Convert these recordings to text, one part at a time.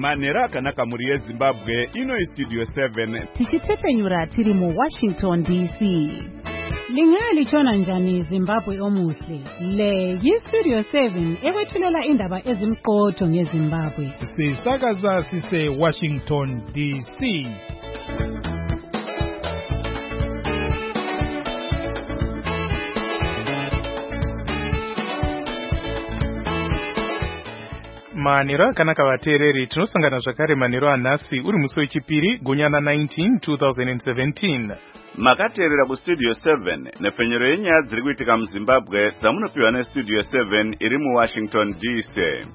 Manera akanaka muri yeZimbabwe ino iStudio 7 tichitsepenyura tiri mu Washington DC. Lingali chona njani Zimbabwe omuhle. Le yiStudio 7 ekwethulela indaba ezimqotho ngeZimbabwe. Sisakaza sise Washington DC. Manero kanaka vateereri tinosangana zvakare manero anhasi uri musi wechipiri gunyana 19 2017. Makateerera kuStudio 7 nepfenyero yenyaya dziri kuitika muZimbabwe dzamunopiwa neStudio 7 iri muWashington DC.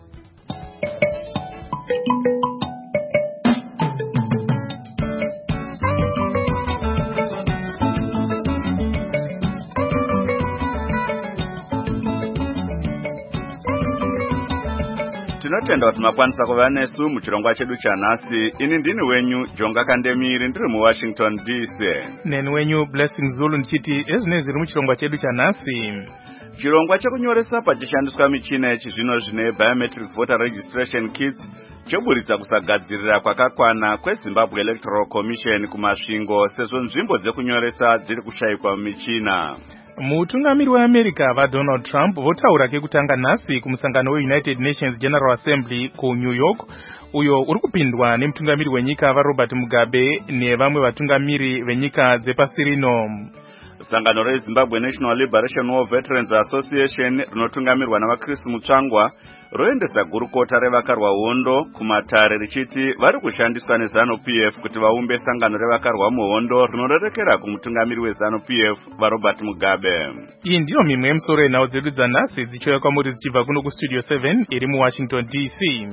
Tinotenda kuti makwanisa kuva nesu muchirongwa chedu chanhasi. Ini ndini wenyu Jonga Kandemiri ndiri muWashington DC. Neni wenyu Blessing Zulu ndichiti ezvinezvi zviri muchirongwa chedu chanhasi. Chirongwa chekunyoresa pachishandiswa michina yechizvino zvino biometric voter registration kits choburitsa kusagadzirira kwakakwana kweZimbabwe Electoral Commission kumasvingo sezvo nzvimbo dzekunyoresa dziri kushayikwa mumichina. Mutungamiri weAmerica vaDonald Trump votaura kekutanga nhasi kumusangano weUnited Nations General Assembly kuNew York, uyo uri kupindwa nemutungamiri wenyika vaRobert Mugabe nevamwe vatungamiri venyika dzepasi rino. Sangano reZimbabwe National Liberation War Veterans Association rinotungamirwa naVaChris Mutsvangwa roendesa gurukota revakarwa hondo kumatare richiti vari kushandiswa neZANU-PF kuti vaumbe sangano revakarwa muhondo rinorerekera kumutungamiri weZANU-PF vaRobert Mugabe. Iyi ndiyo mimwe yemusoro yenhau dzedu dzanhasi dzichiuya kwamuri dzichibva kuno kuStudio 7 iri muWashington DC.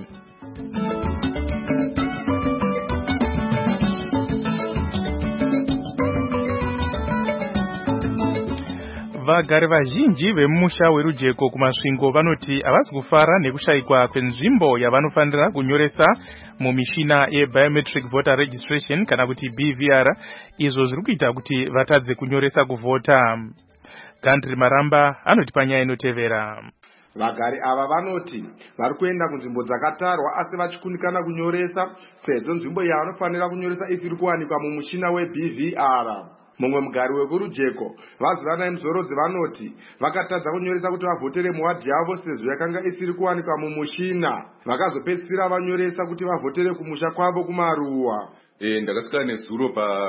Vagari vazhinji vemumusha werujeko kumasvingo vanoti havasi kufara nekushayikwa kwenzvimbo yavanofanira kunyoresa mumishina yebiometric voter registration kana kuti BVR, izvo zviri kuita kuti vatadze kunyoresa kuvhota. Gandri Maramba anoti panyaya inotevera. Vagari ava vanoti vari kuenda kunzvimbo dzakatarwa asi vachikunikana kunyoresa sezvo nzvimbo yavanofanira kunyoresa isiri kuwanikwa mumushina weBVR. Mumwe mugari wekurujeko vazivanai Mzorodzi vanoti vakatadza kunyoresa kuti vavhotere muwadhi yavo sezvo yakanga isiri kuwanikwa mumushina. Vakazopedzisira vanyoresa kuti vavhotere kumusha kwavo kumaruwa. Ndakasvika nezuro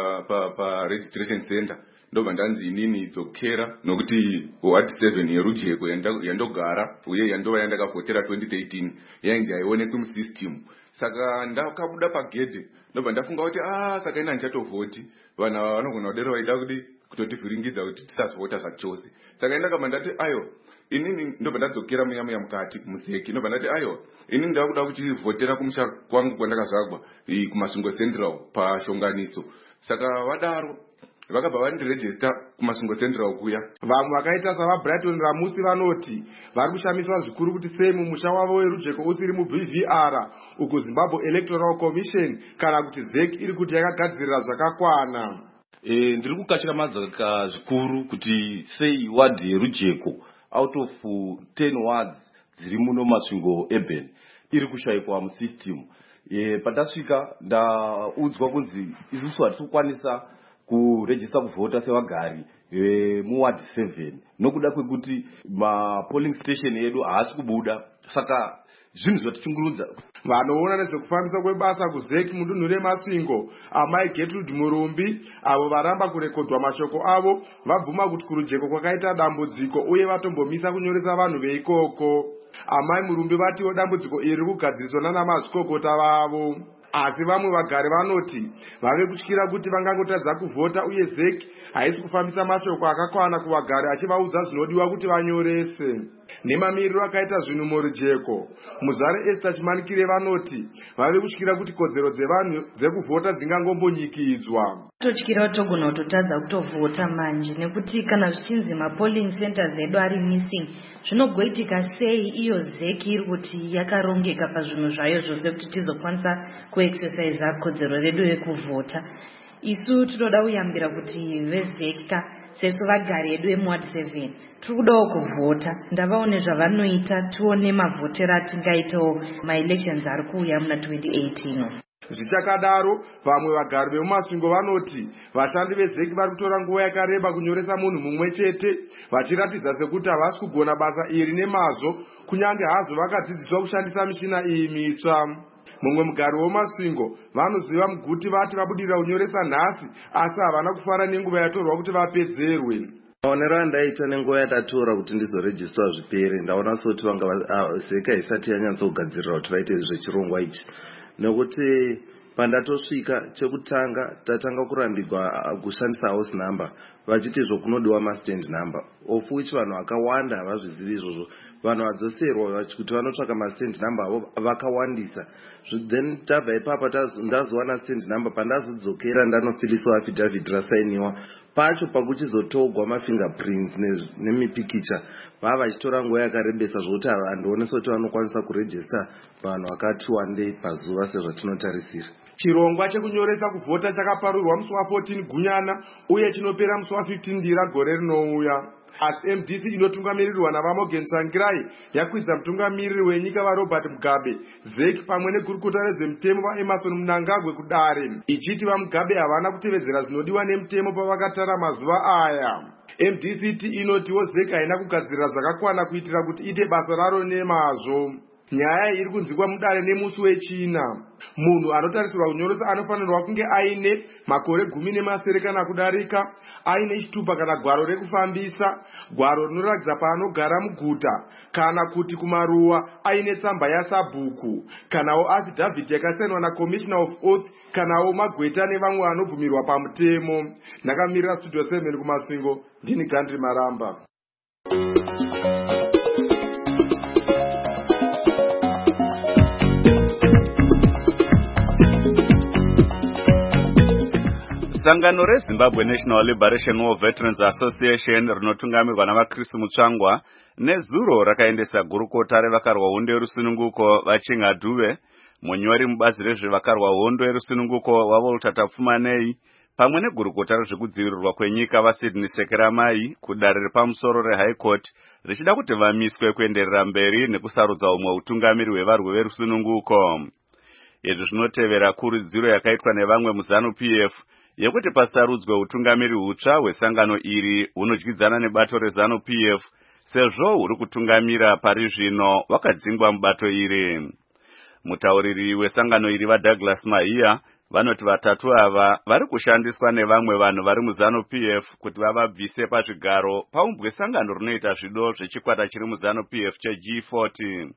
pa registration center ndobva ndanzi inini dzokera nokuti ward 7 yerujeko yandogara uye yandova yandakavhotera 2013 yainge haionekwi musystem. Saka ndakabuda pagedhe ndobva ndafunga kuti saka ina ndichatovhoti vanhu ava vanogona kudero vaida kutotivhiringidza kuti tisazovhota zvachose. Saka ndakabva ndati inini ndobva ndadzokera muya mukati museki ndobva ndati inini ndava kuda kuchivhotera kumusha kwangu kwandakazvagwa kumasvingo central pashonganiso. Saka vadaro vakabva vandirejista kumasvingo central kuya. Vamwe vakaita savaBrighton Ramusi vanoti vari kushamiswa zvikuru kuti sei mumusha wavo werujeko usiri muBVR uku Zimbabwe Electoral Commission kana kuti ZEC iri kuti yakagadzirira zvakakwana. Ndiri kukachira madzaka zvikuru kuti sei wadhi yerujeko out of 10 wards dziri muno masvingo urban iri kushayikwa musystem. Pandasvika ndaudzwa kunzi isusu hatisi kukwanisa kurejista kuvhota sevagari muward 7 nokuda kwekuti mapolling station yedu haasi kubuda. Saka zvinhu zvatichungurudza. Vanoona nezvekufambiswa kwebasa kuZEC mudunhu remasvingo amai Gertrude Murumbi avo varamba kurekodwa mashoko avo vabvuma kuti kurujeko kwakaita dambudziko uye vatombomisa kunyoresa vanhu veikoko. Amai Murumbi vatiwo dambudziko iri kugadziriswa nanamazvikokota vavo. Asi vamwe vagari vanoti vave kutyira kuti vangangotadza kuvhota uye ZEC haisi kufambisa mashoko akakwana kuvagari achivaudza zvinodiwa kuti vanyorese. Nemamiriro akaita zvinhu murujeko Muzare Esther Chimanikire vanoti vave kutyira kuti kodzero dzevanhu dzekuvhota dzingangombonyikidzwa. Totyira togona kutotadza kutovhota manje nekuti kana zvichinzi mapolling centers edu ari missing zvinogoitika sei iyo ZEC iri kuti yakarongeka pazvinhu zvayo zvose kuti tizokwanisa kuexercise kodzero redu rekuvhota. Isu tinoda kuyambira kuti veZEC sesu vagari edu emuward 7 tiri kudawo kuvhota. Ndavaone zvavanoita, tione mavhotero atingaitawo maelections ari kuuya muna 2018. Zvichakadaro, vamwe vagari vemumasvingo vanoti vashandi vezeki vari kutora nguva yakareba kunyoresa munhu mumwe chete, vachiratidza sekuti havasi kugona basa iri nemazvo kunyange hazvo vakadzidziswa kushandisa mishina iyi mitsva. Mumwe mugari womasvingo vanoziva muguti vati vabudirira kunyoresa nhasi asi havana kufara nenguva yatorwa kuti vapedzerwe. Maonero andaita nenguva yatatora kuti ndizorejistwa zvipere, ndaona soti zeka isati yanyatsogadzirira kuti vaite zvechirongwa ichi, nekuti pandatosvika chekutanga tatanga kurambirwa kushandisa house number vachiti zvokunodiwa mastand number, of which vanhu vakawanda havazvizivi izvozvo. Vanhu vadzoserwa kuti vanotsvaka mastand number avo vakawandisa. Then tabva ipapa ndazowana stand number, pandazodzokera ndanofiliswa affidavit rasainiwa pacho pakuchizotogwa mafingerprints nemipikicha vava vachitora nguva yakarebesa zvokuti handionesa kuti vanokwanisa kurejista vanhu vakati wandei pazuva sezvatinotarisira. Chirongwa chekunyoresa kuvhota chakaparurwa musi wa14 Gunyana uye chinopera musi wa15 Ndira gore rinouya. Asi MDC inotungamirirwa naVamorgan Tsvangirai yakwidza mutungamiriri wenyika vaRobert Mugabe, ZEC pamwe negurukota rezvemutemo vaEmmerson Mnangagwa kudare, ichiti vaMugabe havana kutevedzera zvinodiwa nemutemo pavakatara mazuva aya. MDCT inotiwo ZEC haina kugadzirira zvakakwana kuitira kuti ite basa raro nemazvo. Nyaya iri kunzwikwa mudare nemusi wechina. Munhu anotarisirwa kunyoresa anofanirwa kunge aine makore 18 kana kudarika, aine chitupa kana gwaro rekufambisa, gwaro rinoratidza paanogara muguta, kana kuti kumaruwa aine tsamba yasabhuku, kanawo affidavit yakasainwa naCommissioner of Oath, kanawo magweta nevamwe vanobvumirwa pamutemo. Ndakamirira Studio 7 kumasvingo, ndini Gandhi Maramba. Sangano reZimbabwe National Liberation War Veterans Association rinotungamirwa naVakristu Mutsvangwa nezuro rakaendesa gurukota revakarwa hondo yerusununguko Vachinga Dube, munyori mubazi rezvevakarwa hondo yerusununguko waVolta Tapfumanei, pamwe negurukota rezvekudzivirirwa kwenyika vaSydney Sekeramai kudare repamusoro reHigh Court richida kuti vamiswe kuenderera mberi nekusarudza umwe utungamiri hwevarwi verusununguko. Izvi zvinotevera kurudziro yakaitwa nevamwe muZANU-PF yekuti pasarudzwe utungamiri hutsva hwesangano iri hunodyidzana nebato reZANU-PF sezvo huri kutungamira pari zvino wakadzingwa mubato iri. Mutauriri wesangano iri vaDouglas Mahiya vanoti vatatu ava vari kushandiswa nevamwe vanhu vari muZANU-PF kuti vavabvise pazvigaro paumbwe sangano rinoita zvido zvechikwata chiri muZANU-PF cheG40.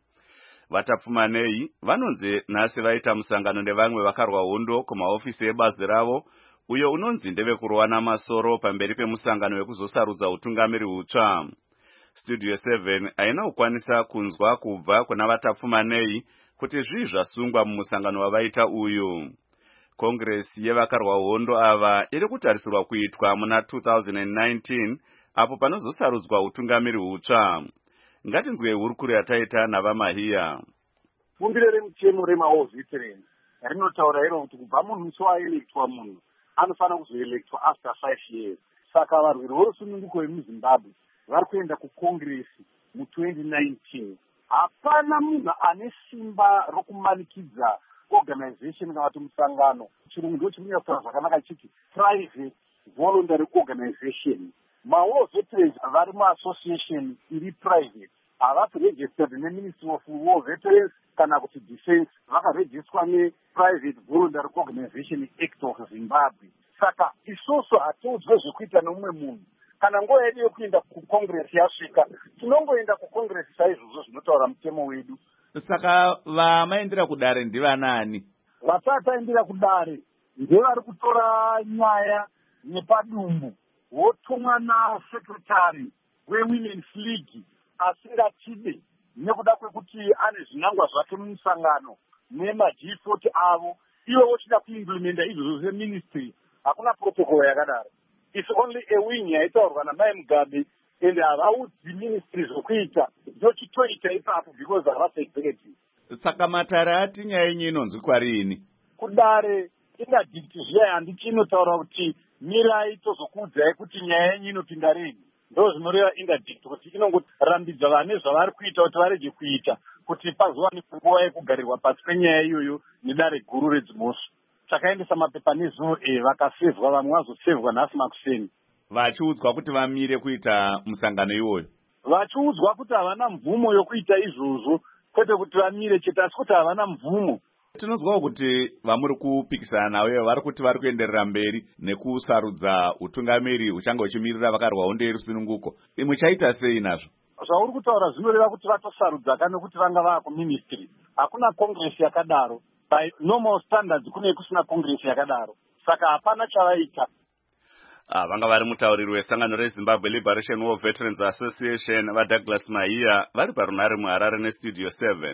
Vatapfumanei vanonzi nhasi vaita musangano nevamwe vakarwa hondo kumahofisi ebazi ravo, uyo unonzi ndevekurowana masoro pamberi pemusangano wekuzosarudza utungamiri hutsva. Studio 7 haina kukwanisa kunzwa kubva kuna Vatapfumanei kuti zvii zvasungwa mumusangano wavaita uyu. Kongresi yevakarwa hondo ava iri kutarisirwa kuitwa muna 2019 apo panozosarudzwa utungamiri hutsva. Ngatinzwe hurukuro yataita naVaMahiya. Bumbiro remutemo remaWar Veterans rinotaura iro kuti kubva munhu musi waelektwa munhu anofanira kuzoelektwa after 5 years. Saka varwiri vorusununguko vemuZimbabwe vari kuenda kukongresi mu2019. Hapana munhu ane simba rokumanikidza organization kana kuti musangano. Chirungu ndicho chinotaura zvakanaka chiti private voluntary organization. MaWar Veterans vari muassociation iri private, havasi registered neMinistry of War Veterans kana kuti Defense, vakarejistwa nePrivate Voluntary Organization Act of Zimbabwe. Saka isusu hatiudzwe zvekuita nomumwe munhu. Kana nguva yedu yekuenda kukongresi yasvika, tinongoenda kukongresi saizvozvo zvinotaura mutemo wedu. Saka vamaendera kudare ndivanani? Vasataendera kudare ndevari kutora nyaya nepadumbu, votumwa nasekretari weWomen's League asingatide nekuda kwekuti ane zvinangwa zvake mumusangano nemaG40 avo, ivo vochida kuimplementa izvozvo seministry. Hakuna protocol yakadaro. It's only a wing yaitaurwa naMai Mugabe ende havaudzi ministry zvokuita, ndochitoita ipapo because havasi executive. Saka matare ati nyaya yenyu inonzi kwarini? Kudare ingadhiti zviya handiti inotaura kuti mirai tozokuudzai kuti nyaya yenyu inopinda rini. Ndo zvinoreva interdict kuti inongorambidza vane zvavari kuita kuti varege kuita kuti pazowanikwa nguva yekugarirwa pasi penyaya iyoyo nedare guru redzimhosva. Takaendesa mapepa nezuno vakasevhwa, vamwe vazosevhwa nhasi makuseni. Vachiudzwa kuti vamire kuita musangano iwoyo. Vachiudzwa kuti havana mvumo yokuita izvozvo, kwete kuti vamire chete asi kuti havana mvumo. Tinozwawo kuti vamuri kupikisana navo vari kuti vari kuenderera mberi nekusarudza utungamiri uchanga uchimirira vakarwa hondo yerusununguko. Imwe chaita sei nazvo? Zvauri kutaura zvinoreva kuti vatosarudza nekuti vanga vava kuministry. Hakuna congress yakadaro. By normal standards kune kusina congress yakadaro. Saka hapana chavaita. Vanga vari mutauriri wesangano reZimbabwe Liberation War Veterans Association vaDouglas Mahiya vari parunare muHarare neStudio 7.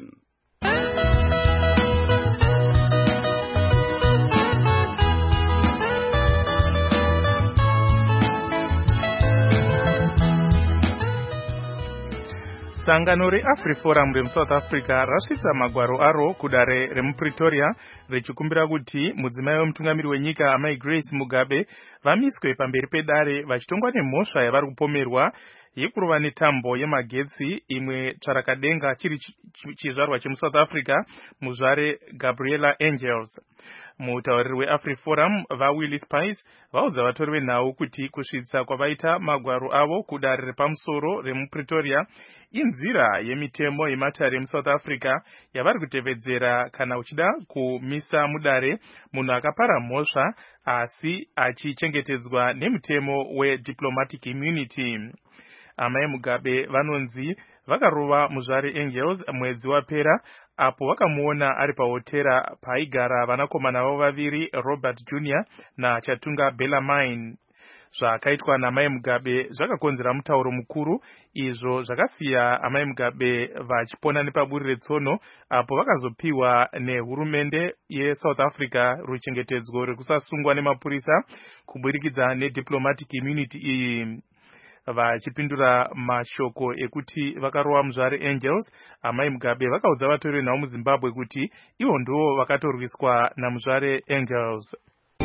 Sangano reAfriforum remuSouth Africa rasvitsa magwaro aro kudare remuPretoria richikumbira kuti mudzimai wemutungamiri wenyika Amai Grace Mugabe vamiswe pamberi pedare vachitongwa nemhosva yavari kupomerwa yekurova netambo yemagetsi imwe tsvarakadenga chiri chizvarwa chemuSouth Africa muzvare Gabriela Angels. Mutauriri weAfriforum vaWillie Spice vaudza vatori venhau kuti kusvitsa kwavaita magwaro avo kudare repamusoro remuPretoria inzira yemitemo yematare emuSouth Africa yavari kutevedzera kana uchida kumisa mudare munhu akapara mhosva asi achichengetedzwa nemutemo wediplomatic immunity. Amai Mugabe vanonzi vakarova muzvare Angels mwedzi wapera apo vakamuona ari pahotera paaigara vanakomana vavo vaviri Robert Jr. naChatunga Bellarmine. Zvakaitwa naMai Mugabe zvakakonzera mutauro mukuru, izvo zvakasiya Amai Mugabe vachipona nepaburi retsono apo vakazopiwa nehurumende yeSouth Africa ruchengetedzo rwekusasungwa nemapurisa kuburikidza nediplomatic immunity iyi. Vachipindura mashoko ekuti vakarova muzvare Angels, Amai Mugabe vakaudza vatori venhau muZimbabwe kuti ivo ndivo vakatorwiswa namuzvare Angels.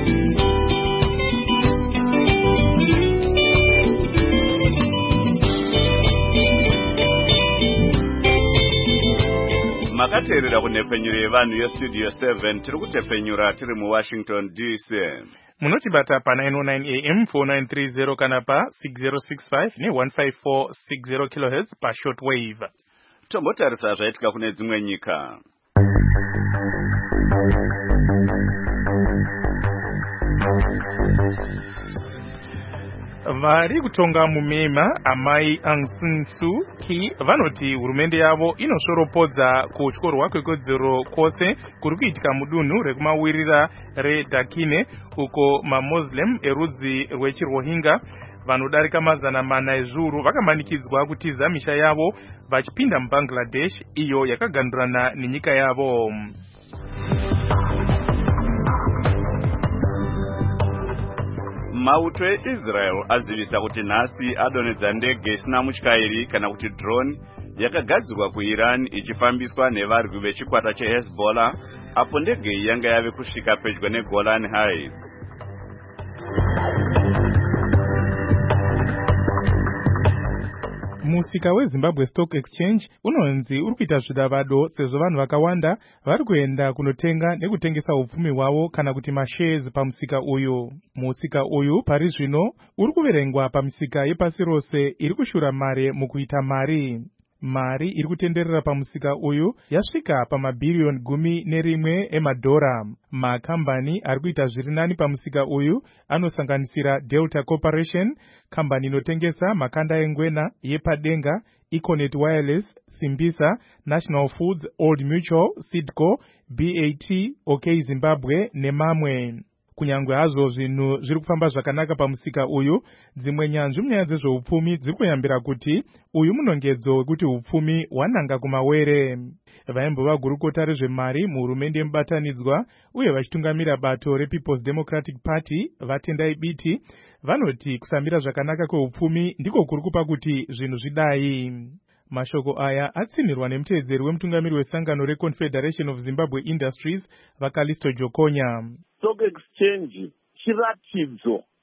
Makateerera kunhepfenyuro yevanhu yeStudio 7 tiri kutepfenyura tiri muWashington DC. Munotibata pa 909 AM 4930 kana pa 6065 ne15460 kHz pa shortwave. Tombotarisa zvaitika kune dzimwe nyika. Vari kutonga mumema Amai Aung San Suu Kyi vanoti hurumende yavo inoshoropodza kutyorwa kwekodzero kwose kuri kuitika mudunhu rekumawirira reDakhine uko maMuslim erudzi rwechiRohingya vanodarika mazana mana ezviuru vakamanikidzwa kutiza misha yavo vachipinda muBangladesh iyo yakagandurana nenyika yavo. Mauto eIsrael azivisa kuti nhasi adonedza ndege isina mutyairi kana kuti drone yakagadzirwa kuIran ichifambiswa nevarwi vechikwata cheHezbollah apo ndege iyi yanga yave kusvika pedyo neGolan Heights. Musika weZimbabwe Stock Exchange unonzi uri kuita zvidavado sezvo vanhu vakawanda vari kuenda kunotenga nekutengesa upfumi hwavo kana kuti mashares pamusika uyu. Musika uyu pari zvino uri kuverengwa pamisika yepasi rose iri kushura mari mukuita mari. Mari iri kutenderera pamusika uyu yasvika pamabhiriyoni 11 emadhora. Makambani ari kuita zviri nani pamusika uyu anosanganisira Delta Corporation, kambani inotengesa makanda engwena yepadenga, Econet Wireless, Simbisa, National Foods, Old Mutual, Sidco, BAT, OK Zimbabwe nemamwe. Kunyangwe hazvo zvinhu zviri kufamba zvakanaka pamusika uyu, dzimwe nyanzvi munyaya dzezveupfumi dziri kuyambira kuti uyu munongedzo wekuti upfumi hwananga kumawere. Vaimbova gurukota rezvemari muhurumende yemubatanidzwa uye vachitungamira bato rePeople's Democratic Party Vatendai Biti vanoti kusamira zvakanaka kweupfumi ndiko kuri kupa kuti zvinhu zvidai. Mashoko aya atsinirwa nemuteedzeri wemutungamiri wesangano reConfederation of Zimbabwe Industries Vakalisto Jokonya. Stock Exchange chiratidzo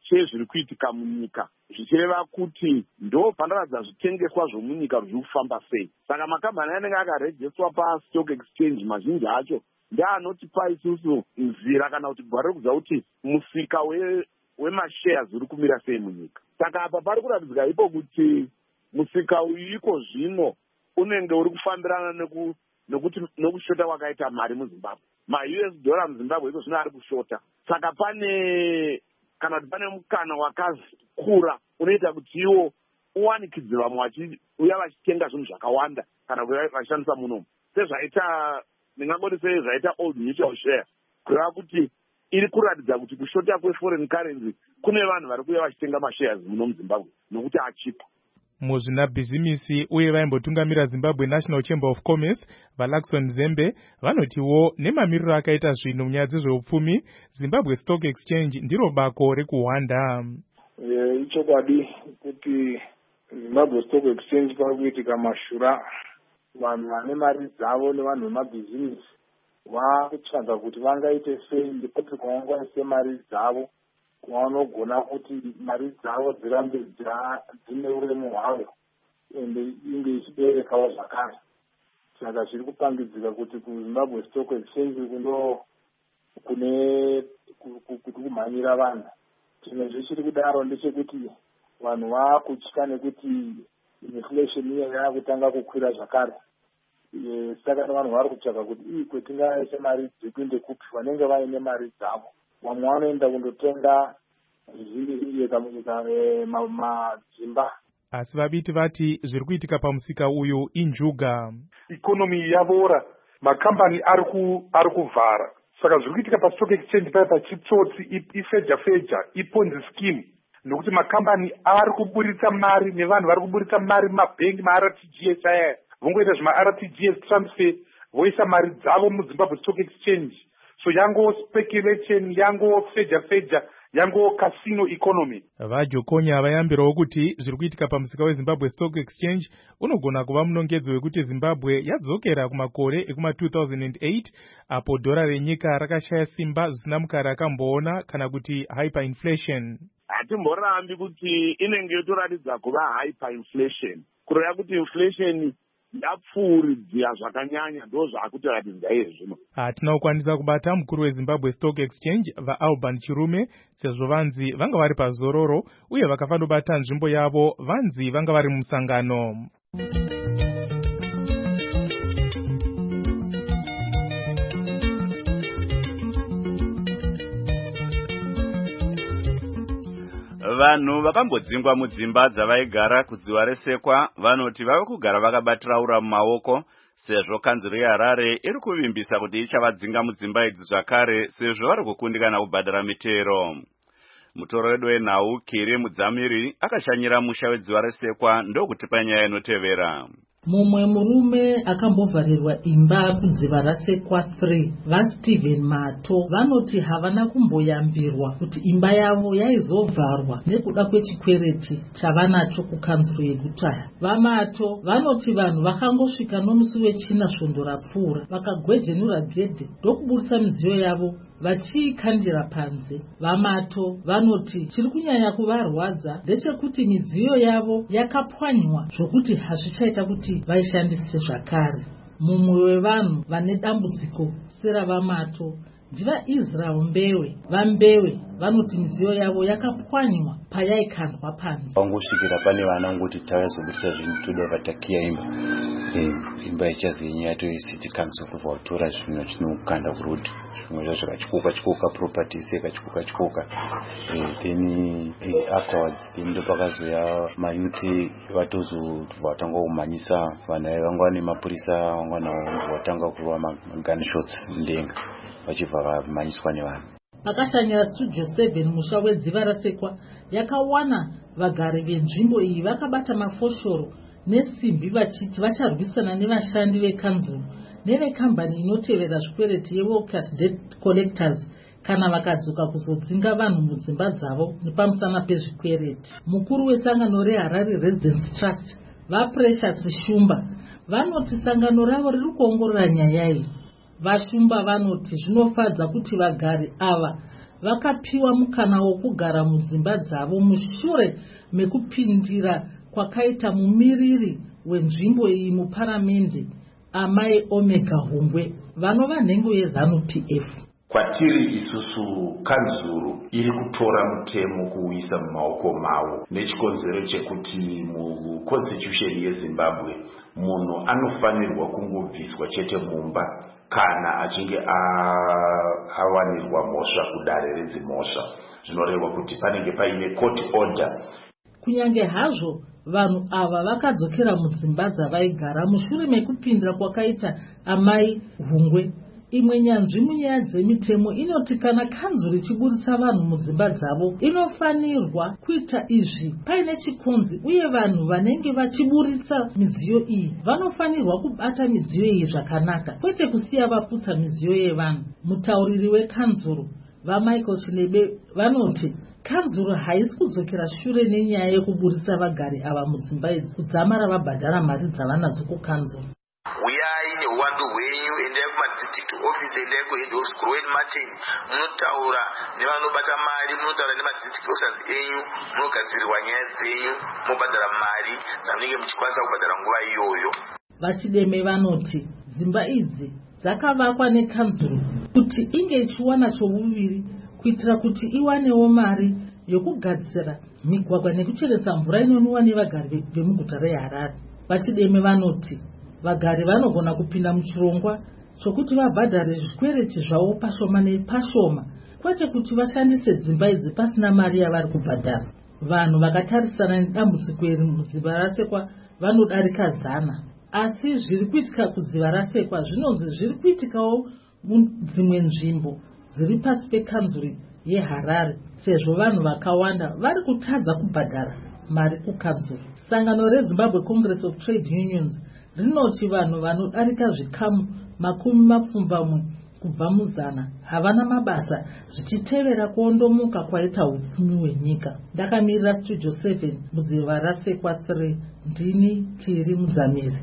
chezviri kuitika munyika, zvichireva kuti ndo pandaradza zvitengeswa zvomunyika zviri kufamba sei. Saka makambani anenge akarejestwa pastock exchange mazhinji acho ndeanotipa isusu nzira kana kuti gwaro rekuziva kuti musika wemashares uri kumira sei munyika. Saka apa pari kuratidzika ipo kuti musika uyu iko zvino unenge uri kufambirana nokushota kwakaita mari muZimbabwe. Ma-US dollar muZimbabwe iko zvino ari kushota. Saka pane mukana wakakura unoita kuti iwo uwanikidze vamwe uya vachitenga zvinhu zvakawanda kana vachishandisa munomu. Sezvaita ndingangoti sezvaita old mutual share, kureva kuti iri kuratidza kuti kushota kweforeign currency kune vanhu vari kuya vachitenga mashares muno muZimbabwe nokuti achipa. Muzvinabhizimisi uye vaimbotungamira Zimbabwe National Chamber of Commerce vaLaxon Zembe vanotiwo nemamiriro akaita zvinhu munyaya dzezveupfumi, Zimbabwe Stock Exchange ndiro bako rekuhwanda. Ichokwadi kuti Zimbabwe Stock Exchange pari kuitika mashura, vanhu vane mari dzavo nevanhu vemabhizimisi vakutsvaga kuti vangaite sei ndipoti kwavangaise mari dzavo kwavanogona kuti mari dzavo dzirambe dzine uremu hwayo ende inge ichiberekawo zvakare. Saka zviri kupangidzika kuti kuZimbabwe Stock Exchange kuti kumhanyira vanhu. Chimwe zvichiri kudaro ndechekuti vanhu vakutya nekuti inflation iya yakutanga kukwira zvakare. Saka vanhu vari kutsvaga kuti kwetingaise mari dzekuende kupi, vanenge vaine mari dzavo vamwe vanoenda kundotenga zvizhinji madzimba. Asi vabiti vati zviri kuitika pamusika uyu injuga. Ikonomi yavora, makambani ari kuvhara. Saka zviri kuitika pastock exchange paipa chitsotsi, ifeja, iponzi scheme. Nokuti makambani ari kuburitsa mari nevanhu vari kuburitsa mari mumabhengi ma-RTGS aya. Vongoita zvima-RTGS transfer, voisa mari dzavo muZimbabwe Stock Exchange. So yango speculation, yango feja, yango casino economy. Vajokonya vayambirawo kuti zviri kuitika pamusika weZimbabwe Stock Exchange unogona kuva munongedzo wekuti Zimbabwe yadzokera kumakore ekuma-2008 apo dhora renyika rakashaya simba zvisina mukare akamboona kana kuti hyperinflation. Hatimborambi kuti inenge yotoratidza kuva hyperinflation. Kureva kuti inflation yapfuuridzira zvakanyanya ndo zvaakutoratidza iye zvino. Hatina kukwanisa kubata mukuru weZimbabwe Stock Exchange vaAlban Chirume sezvo vanzi vanga vari pazororo uye vakafandobata nzvimbo yavo vanzi vanga vari mumusangano. Vanhu vakambodzingwa mudzimba dzavaigara kudziva resekwa vanoti vave kugara vakabatira ura mumaoko sezvo kanzuro yeHarare iri kuvimbisa kuti ichavadzinga mudzimba idzi zvakare sezvo vari kukundikana kubhadhara mitero. Mutoro wedu wenhau Kiri Mudzamiri akashanyira musha wedziva resekwa ndokutipa nyaya inotevera. Mumwe murume akambovharirwa imba kudziva rasekwa 3 vaStephen Mato vanoti havana kumboyambirwa kuti imba yavo yaizovharwa nekuda kwechikwereti chavanacho kukanzuro yekutaya. VaMato vanoti vanhu vakangosvika nomusi wechina svondo rapfuura vakagwejenura gedhe ndokuburitsa midziyo yavo vachiikandira panze. VaMato vanoti chiri kunyanya kuvarwadza ndechekuti midziyo yavo yakapwanywa zvokuti hazvichaita kuti vaishandise zvakare. Mumwe wevanhu vane dambudziko seravaMato ndivaIsrael Mbewe. VaMbewe vanoti midziyo yavo yakapwanywa payaikandwa panze. Vangosvikira pane vana ngoti tavazobudisa zvinhu toda vatakiya imba ichazinya toisiti council kuvatora zvinhu zvinokanda kurudi zvimwe zvakachikuka properties yakachikuka then afterwards ndo pakazoya mayuthi vatanga kumhanyisa vanhu vanga vane mapurisa vanga vatanga kuva gunshots ndenga vachibva vamhanyiswa nevanhu. Pakashanyira Studio 7 musha wedziva rasekwa yakawana vagari venzvimbo iyi vakabata mafoshoro nesimbi vachiti vacharwisana nevashandi vekanzuro nevekambani inotevera zvikwereti yeWorkers Debt Collectors kana vakadzoka kuzodzinga vanhu mudzimba dzavo nepamusana pezvikwereti. Mukuru wesangano reHarare Residence Trust vaPrecious Shumba vanoti sangano ravo riri kuongorora nyaya iyi. VaShumba vanoti zvinofadza kuti vagari ava vakapiwa mukana wokugara mudzimba dzavo mushure mekupindira kwakaita mumiriri wenzvimbo iyi muparamende amai Omega Hungwe vanova nhengo yeZANU-PF. Kwatiri isusu kanzuru iri kutora mutemo kuuisa mumaoko mavo nechikonzero chekuti muconstitution yeZimbabwe munhu anofanirwa kungobviswa chete mumba kana achinge awanirwa mhosva kudare redzimhosva. Zvinoreva kuti panenge paine court order. Kunyange hazvo vanhu ava vakadzokera mudzimba dzavaigara mushure mekupindira kwakaita amai Hungwe, imwe nyanzvi munyaya dzemitemo inoti kana kanzuru ichiburitsa vanhu mudzimba dzavo inofanirwa kuita izvi paine chikunzi, uye vanhu vanenge vachiburitsa midziyo iyi vanofanirwa kubata midziyo iyi zvakanaka, kwete kusiya vaputsa midziyo yevanhu. Mutauriri wekanzuru vaMichael Chinebe vanoti kanzuru haisi kudzokera shure nenyaya yekuburitsa vagari ava mudzimba idzi kudzamara vabhadhara mari dzavanadzo kukanzuru. Uyai neuwandu hwenyu, endai kumadistrict office, endai kuhead of school Martin, munotaura nevanobata mari, munotaura nemadistrict officers enyu, munogadzirirwa nyaya dzenyu, mubhadhara mari dzamunenge muchikwanisa kubhadhara nguva iyoyo. Vachideme vanoti dzimba idzi dzakavakwa nekanzuru kuti inge ichiwana chovuviri kuitira kuti iwanewo mari yokugadzira migwagwa nekucheresa mvura inonwiwa nevagari vemuguta reHarare. Vachideme vanoti vagari vanogona kupinda muchirongwa chokuti vabhadhare zvikwereti zvavo pashoma nepashoma, kwete kuti vashandise dzimba idzi pasina mari yavari kubhadhara. Vanhu vakatarisana nedambudziko iri mudziva rasekwa vanodarika 100, asi zviri kuitika kudziva rasekwa zvinonzi zviri kuitikawo mudzimwe nzvimbo dziri pasi pekanzuru yeHarare, sezvo vanhu vakawanda vari kutadza kubhadhara mari kukanzuru. Sangano reZimbabwe Congress of Trade Unions rinoti vanhu vanodarika zvikamu 20 kubva muzana havana mabasa, zvichitevera kuondomuka kwaita upfumi hwenyika. Ndakamirira Studio 7 mudziva rasekwa 3, ndini Kiri Mudzamiri.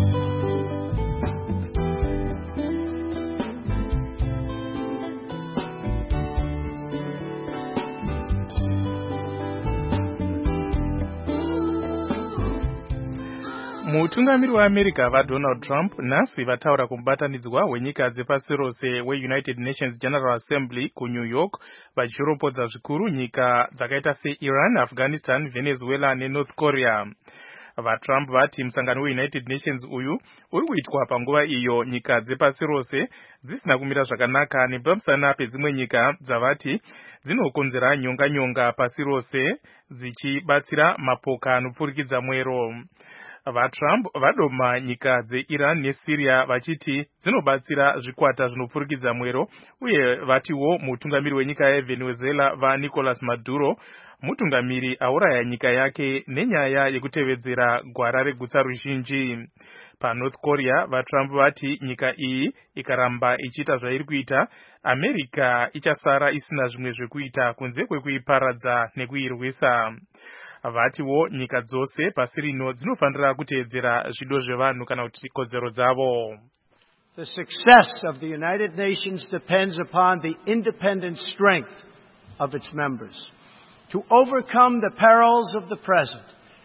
Mutungamiri weAmerica vaDonald Trump nhasi vataura kumubatanidzwa wenyika dzepasi rose weUnited Nations General Assembly kuNew York, vachiropodza zvikuru nyika dzakaita seIran, Afghanistan, Venezuela neNorth Korea. VaTrump vati musangano weUnited Nations uyu uri kuitwa panguva iyo nyika dzepasi rose dzisina kumira zvakanaka nepamusana pedzimwe nyika dzavati dzinokonzera nyonga pasi rose dzichibatsira mapoka anopfurikidza mwero. VaTrump vadoma nyika dzeIran neSyria vachiti dzinobatsira zvikwata zvinopfurikidza mwero, uye vatiwo mutungamiri wenyika yeVenezuela vaNicolas Maduro mutungamiri auraya nyika yake nenyaya yekutevedzera gwara regutsa ruzhinji. PaNorth Korea vaTrump vati nyika iyi ikaramba ichiita zvairi kuita, America ichasara isina zvimwe zvekuita kunze kwekuiparadza nekuirwisa. Vatiwo nyika dzose pasi rino dzinofanira kuteedzera zvido zvevanhu kana kuti kodzero dzavo. The success of the United Nations depends upon the independent strength of its members. To overcome the perils of the present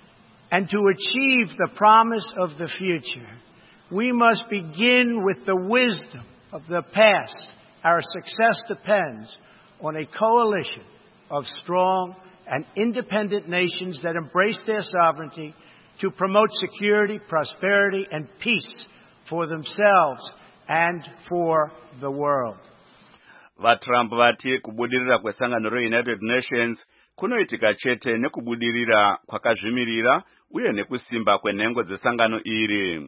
and to achieve the promise of the future, we must begin with the wisdom of the past. Our success depends on a coalition of strong and independent nations that embrace their sovereignty to promote security, prosperity, and peace for themselves and for the world. VaTrump vati kubudirira kwesangano reUnited Nations kunoitika chete nekubudirira kwakazvimirira uye nekusimba kwenhengo dzesangano iri.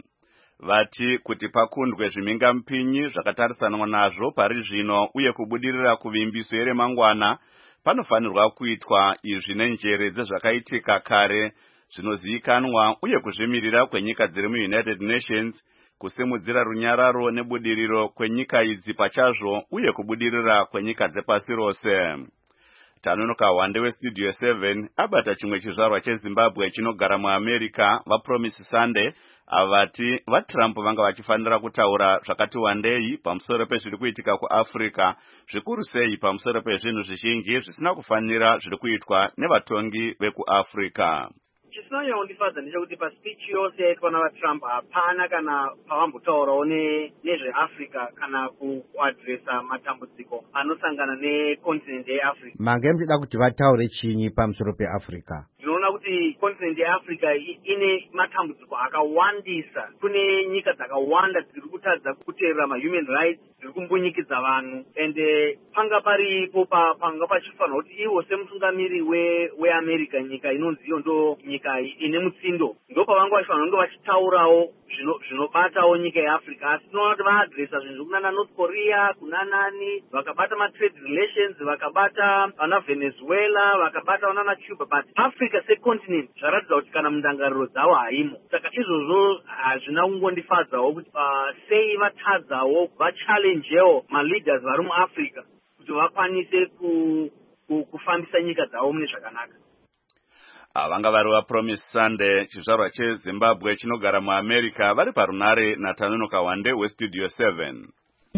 Vati kuti pakundwe zvimhingamupinyi zvakatarisana nazvo pari zvino uye kubudirira kuvimbiso yeremangwana, panofanirwa kuitwa izvi nenjere dzezvakaitika kare zvinozivikanwa uye kuzvimirira kwenyika dziri muUnited Nations, kusimudzira runyararo nebudiriro kwenyika idzi pachazvo uye kubudirira kwenyika dzepasi rose. Tanonoka Wande weStudio 7 abata chimwe chizvarwa cheZimbabwe chinogara muAmerica vaPromise Sunday avati vaTrump vanga vachifanira kutaura zvakati wandei pamusoro pezviri kuitika kuAfrica, zvikuru sei pamusoro pezvinhu zvizhinji zvisina kufanira zviri kuitwa nevatongi vekuAfrica. Chisinonya kundifadza ndechekuti paspeech yose yaitwa navaTrump hapana kana pavambotaurawo nezveAfrica kana kuadresa matambudziko anosangana nekontinent yeAfrica. Mange mtida kuti vataure chinyi pamusoro peAfrica? Tinoona kuti kontinent yeAfrica ine matambudziko akawandisa. Kune nyika dzakawanda dziri kutadza kuteerera mahuman rights, dziri kumbunyikidza vanhu, ende panga paripo panga pachifanira kuti iwo semutungamiri weAmerica, nyika inonzi iyo ndo nyika ine mutsindo, ndo pavanga vachifanira kunge vachitaurawo zvinobatawo nyika yeAfrica. Asi tinoona kuti vaadresa zvinhu kunana North Korea, kuna nani, vakabata matrade relations, vakabata vana Venezuela, vakabata vana Cuba, but Africa secontinent zvaratidza kuti kana mundangariro dzavo haimo. Saka izvozvo hazvina kungondifadzawo kuti sei vatadzawo vachallenjewo maleaders vari muAfrica kuti vakwanise kufambisa nyika dzavo mune zvakanaka. Vanga vari vaPromise Sunday, chizvarwa cheZimbabwe chinogara muAmerica, vari parunare naTanonoka Wande weStudio 7.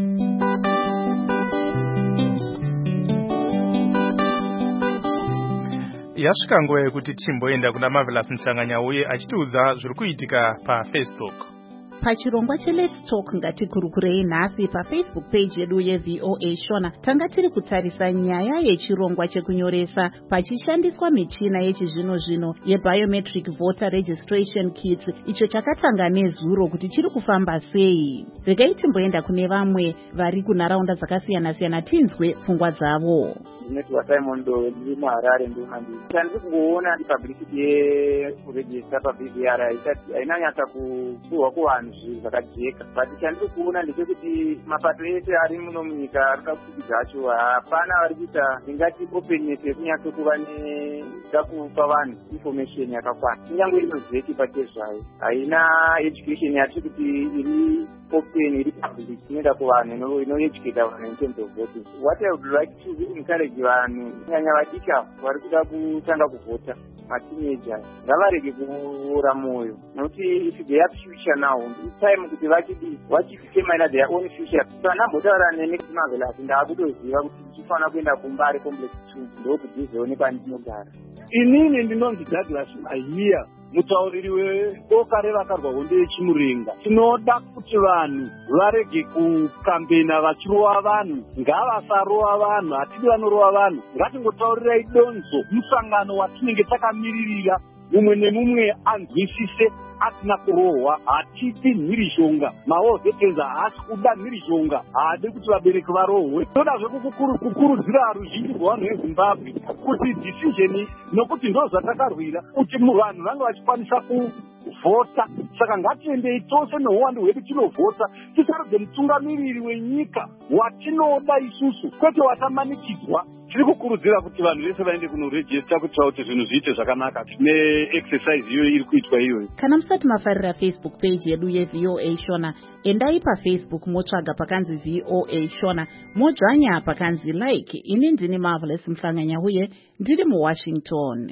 Yasvika nguva yekuti timboenda kuna Marvelous Mhlanganyauye achitiudza zviri kuitika paFacebook. Pachirongwa cheLet's Talk ngatikurukurei nhasi paFacebook page yedu yeVOA Shona tanga tiri kutarisa nyaya yechirongwa chekunyoresa pachishandiswa michina yechizvino-zvino yeBiometric Voter Registration Kits, icho chakatanga nezuro kuti chiri kufamba sei. Regai timboenda kune vamwe vari kunharaunda dzakasiyana-siyana tinzwe pfungwa dzavo. Ndinoti Simon Do ndiri muHarare ndimandi. Tandiri kungoona publicity yekurejista paBVR hainanyatsa kupuhwa kuvanhu zvinhu zvakajeka, but chandiri kuona ndechekuti mapato ese ari muno munyika arikuda kupikidza acho hapana vari kuita ingati openness yekunyatso kuva nekuda kupa vanhu information yakakwana. Kunyange iri muzeki pake zvayo haina education yatiri kuti iri open, iri public, inoda kuvanhu inoeducata vanhu in terms of voting. What I would like to encourage vanhu kunyanya vadika vari kuda kutanga kuvhota, mateenager, ngavarege kuora mwoyo, nokuti if they have future now, it's time kuti vachidetermine their own future. So ndambotaura neNext Marvelous ndaakutoziva kuti ndichifanira kuenda kuMbare Complex 2 ndokudzizoonekwa ndinogara. Inini ndinonzi Douglas Mahiya, mutauriri weboka revakarwa hondo yechimurenga. Tinoda kuti vanhu varege kukambena vachirova vanhu, ngavasarova vanhu, hatidi vanorova vanhu. Ngatingotaurirai donzo musangano watinenge takamiririra, mumwe nemumwe anzwisise asina kurohwa. Hatidi mhirishonga, maovetenza haasi kuda mhirishonga, haadi kuti vabereki varohwe. Todazve kukurudzira ruzhinji rwevanhu veZimbabwe kuti decision, nokuti ndo zvatakarwira kuti vanhu vange vachikwanisa kuvhota. Saka ngatiendei tose neuwandu hwedu tinovhota, tisarudze mutungamiriri wenyika watinoda isusu, kwete watamanikidzwa. Tiri kukurudzira kuti vanhu vese vaende kunorejista kuitira kuti zvinhu zviite zvakanaka neexercise iyo iri kuitwa iyoyo. Kana musati mafarira Facebook page yedu yeVOA Shona, endai paFacebook motsvaga pakanzi VOA Shona, modzvanya pakanzi like. Ini ndini Marvelous Mhlanganyauye ndiri muWashington.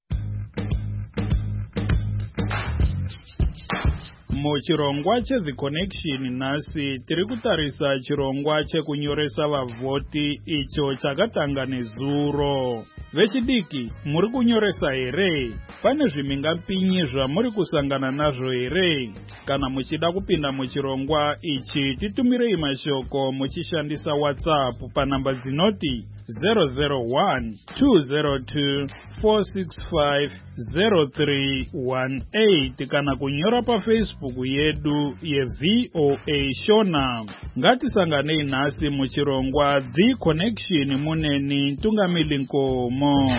Muchirongwa cheThe Connection nhasi tiri kutarisa chirongwa chekunyoresa vavhoti icho chakatanga nezuro. Vechidiki, muri kunyoresa here? Pane zvimingapinyi zvamuri kusangana nazvo here? Kana muchida kupinda muchirongwa ichi, titumirei mashoko muchishandisa WhatsApp panamba dzinoti 001-202-465-0318 kana kunyora paFacebook yedu yeVOA Shona. Ngatisanganei nhasi muchirongwa The Connection muneni Tungamili Nkomo.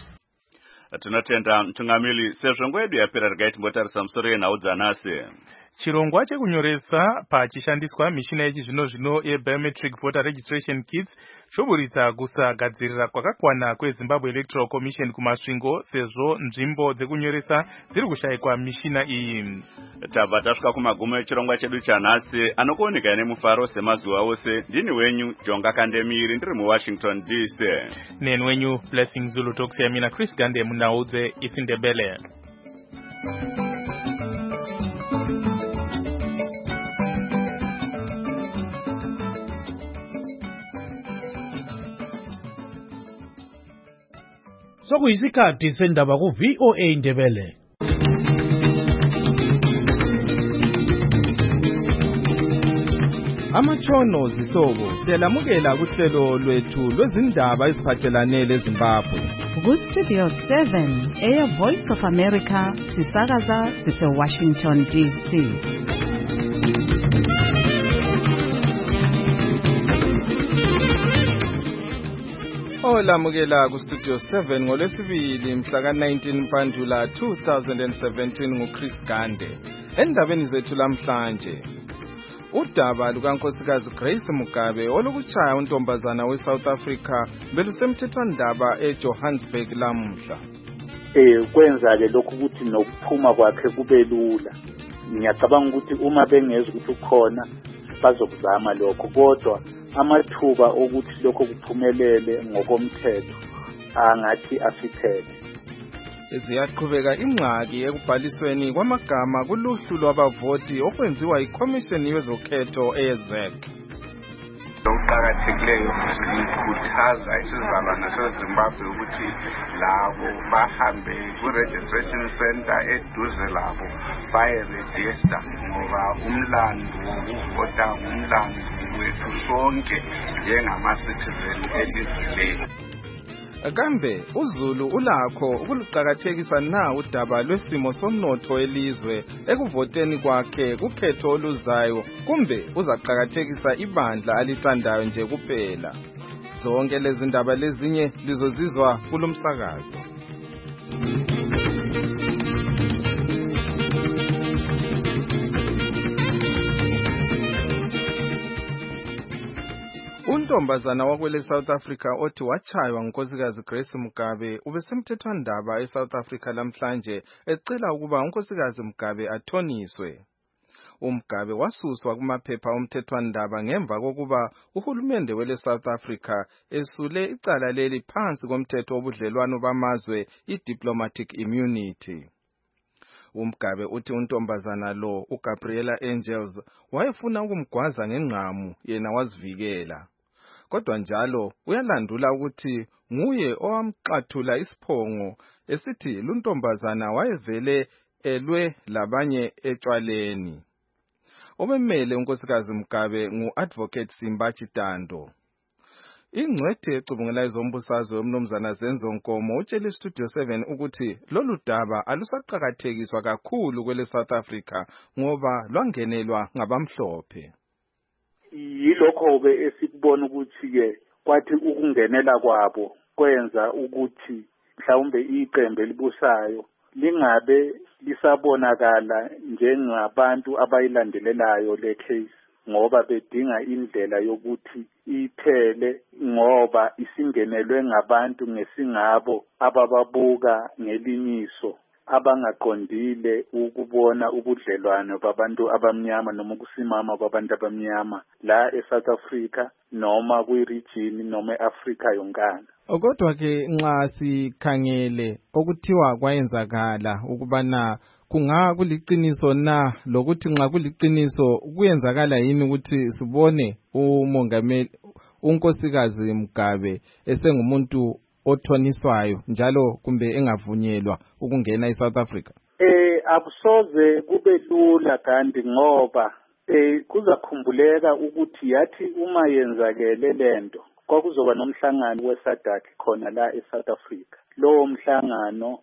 Tinotenda Mtungamili, sezvo nguva yedu yapera regai timbotarisa musoro yenhau dzanhasi. chirongwa chekunyoresa pachishandiswa mishina yechizvino-zvino yebiometric voter registration kits choburitsa kusagadzirira kwakakwana kweZimbabwe Electoral Commission kumasvingo sezvo nzvimbo dzekunyoresa dziri kushayikwa mishina iyi. Tabva tasvika kumagumo echirongwa chedu chanhasi anokuoneka nemufaro semazuva ose. Ndini wenyu Jonga Kandemiri ndiri muWashington DC. Neni wenyu Blessing Zulu Toxiya mina Chris Gande munaudze isindebele. Sokuyisikhathi sendaba ku VOA Indebele. Amatshono zihlobo siyalamukela kuhlelo lwethu lwezindaba eziphathelane leZimbabwe. Ku-Studio 7 Air Voice of America sisakaza sise-Washington DC. Olamukela ku-Studio 7 ngolwesibili mhla ka-19 Mpandula 2017 nguChris Gande. Endabeni zethu lamhlanje, udaba lukankosikazi Grace Mugabe olokuchaya untombazana we-South Africa belusemthethwandaba eJohannesburg lamuhla. Kwenza-ke lokhu ukuthi nokuphuma kwakhe kube lula. Ngiyacabanga ukuthi uma bengeza ukuthi ukhona bazokuzama lokho, kodwa amathuba okuthi lokho kuphumelele ngokomthetho angathi afithele. Ziyaqhubeka ingxaki ekubhalisweni kwamagama kuluhlu lwabavoti okwenziwa ikhomishini yezokhetho eYezek. Okuqakathekileyo sikhuthaza isizalwane seZimbabwe ukuthi labo bahambe ku-registration center eduze labo baye-register, ngoba umlando wokuvota ngumlando wethu sonke njengama-citizen elizileyo. Kambe uZulu ulakho ukuluqakathekisa na udaba lwesimo somnotho elizwe ekuvoteni kwakhe kukhetho oluzayo, kumbe uzaqakathekisa ibandla alithandayo nje kuphela? Zonke lezi ndaba lezinye lizozizwa kulomsakazo. Untombazana wakwele South Africa othi wachaywa ngunkosikazi Grace Mugabe ubesemthethwandaba eSouth Africa lamhlanje ecela ukuba unkosikazi Mugabe athoniswe. UMugabe wasuswa kumaphepha omthethwandaba ngemva kokuba uhulumende wele South Africa esule icala leli phansi komthetho wobudlelwano bamazwe i-diplomatic immunity. UMugabe uthi untombazana lo uGabriela Angels wayefuna ukumgwaza ngengqamu yena wazivikela. Kodwa njalo uyalandula ukuthi nguye owamxathula isiphongo esithi luntombazana wayevele elwe labanye etshwaleni. Obemele unkosikazi Mugabe ngu-Advocate Simba Chitando. Ingcwethe ecubungela ezombusazwe yomnumzana Zenzo Nkomo utshela iStudio 7 ukuthi lolu daba alusaqakathekiswa kakhulu kwele South Africa ngoba lwangenelwa ngabamhlophe. Yilokho-ke esikubona ukuthi-ke kwathi ukungenela kwabo kwenza ukuthi mhlawumbe iqembu elibusayo lingabe lisabonakala njengabantu abayilandelelayo le case, ngoba bedinga indlela yokuthi iphele ngoba isingenelwe ngabantu ngesingabo abababuka ngelinyiso, abangaqondile ukubona ubudlelwano babantu abamnyama noma ukusimama kwabantu abamnyama la eSouth Africa noma kwi-region noma eAfrika yonkana. Kodwa ke nxa sikhangele okuthiwa kwayenzakala ukubana kungakuliqiniso na, lokuthi nxa kuliqiniso kuyenzakala yini ukuthi sibone umongameli unkosikazi Mugabe esengumuntu othoniswayo njalo kumbe engavunyelwa ukungena eSouth Africa? Akusoze kube lula kanti ngoba kuzakhumbuleka ukuthi yathi uma yenzakele lento kwakuzoba nomhlangano weSADC khona la eSouth Africa. Lowo mhlangano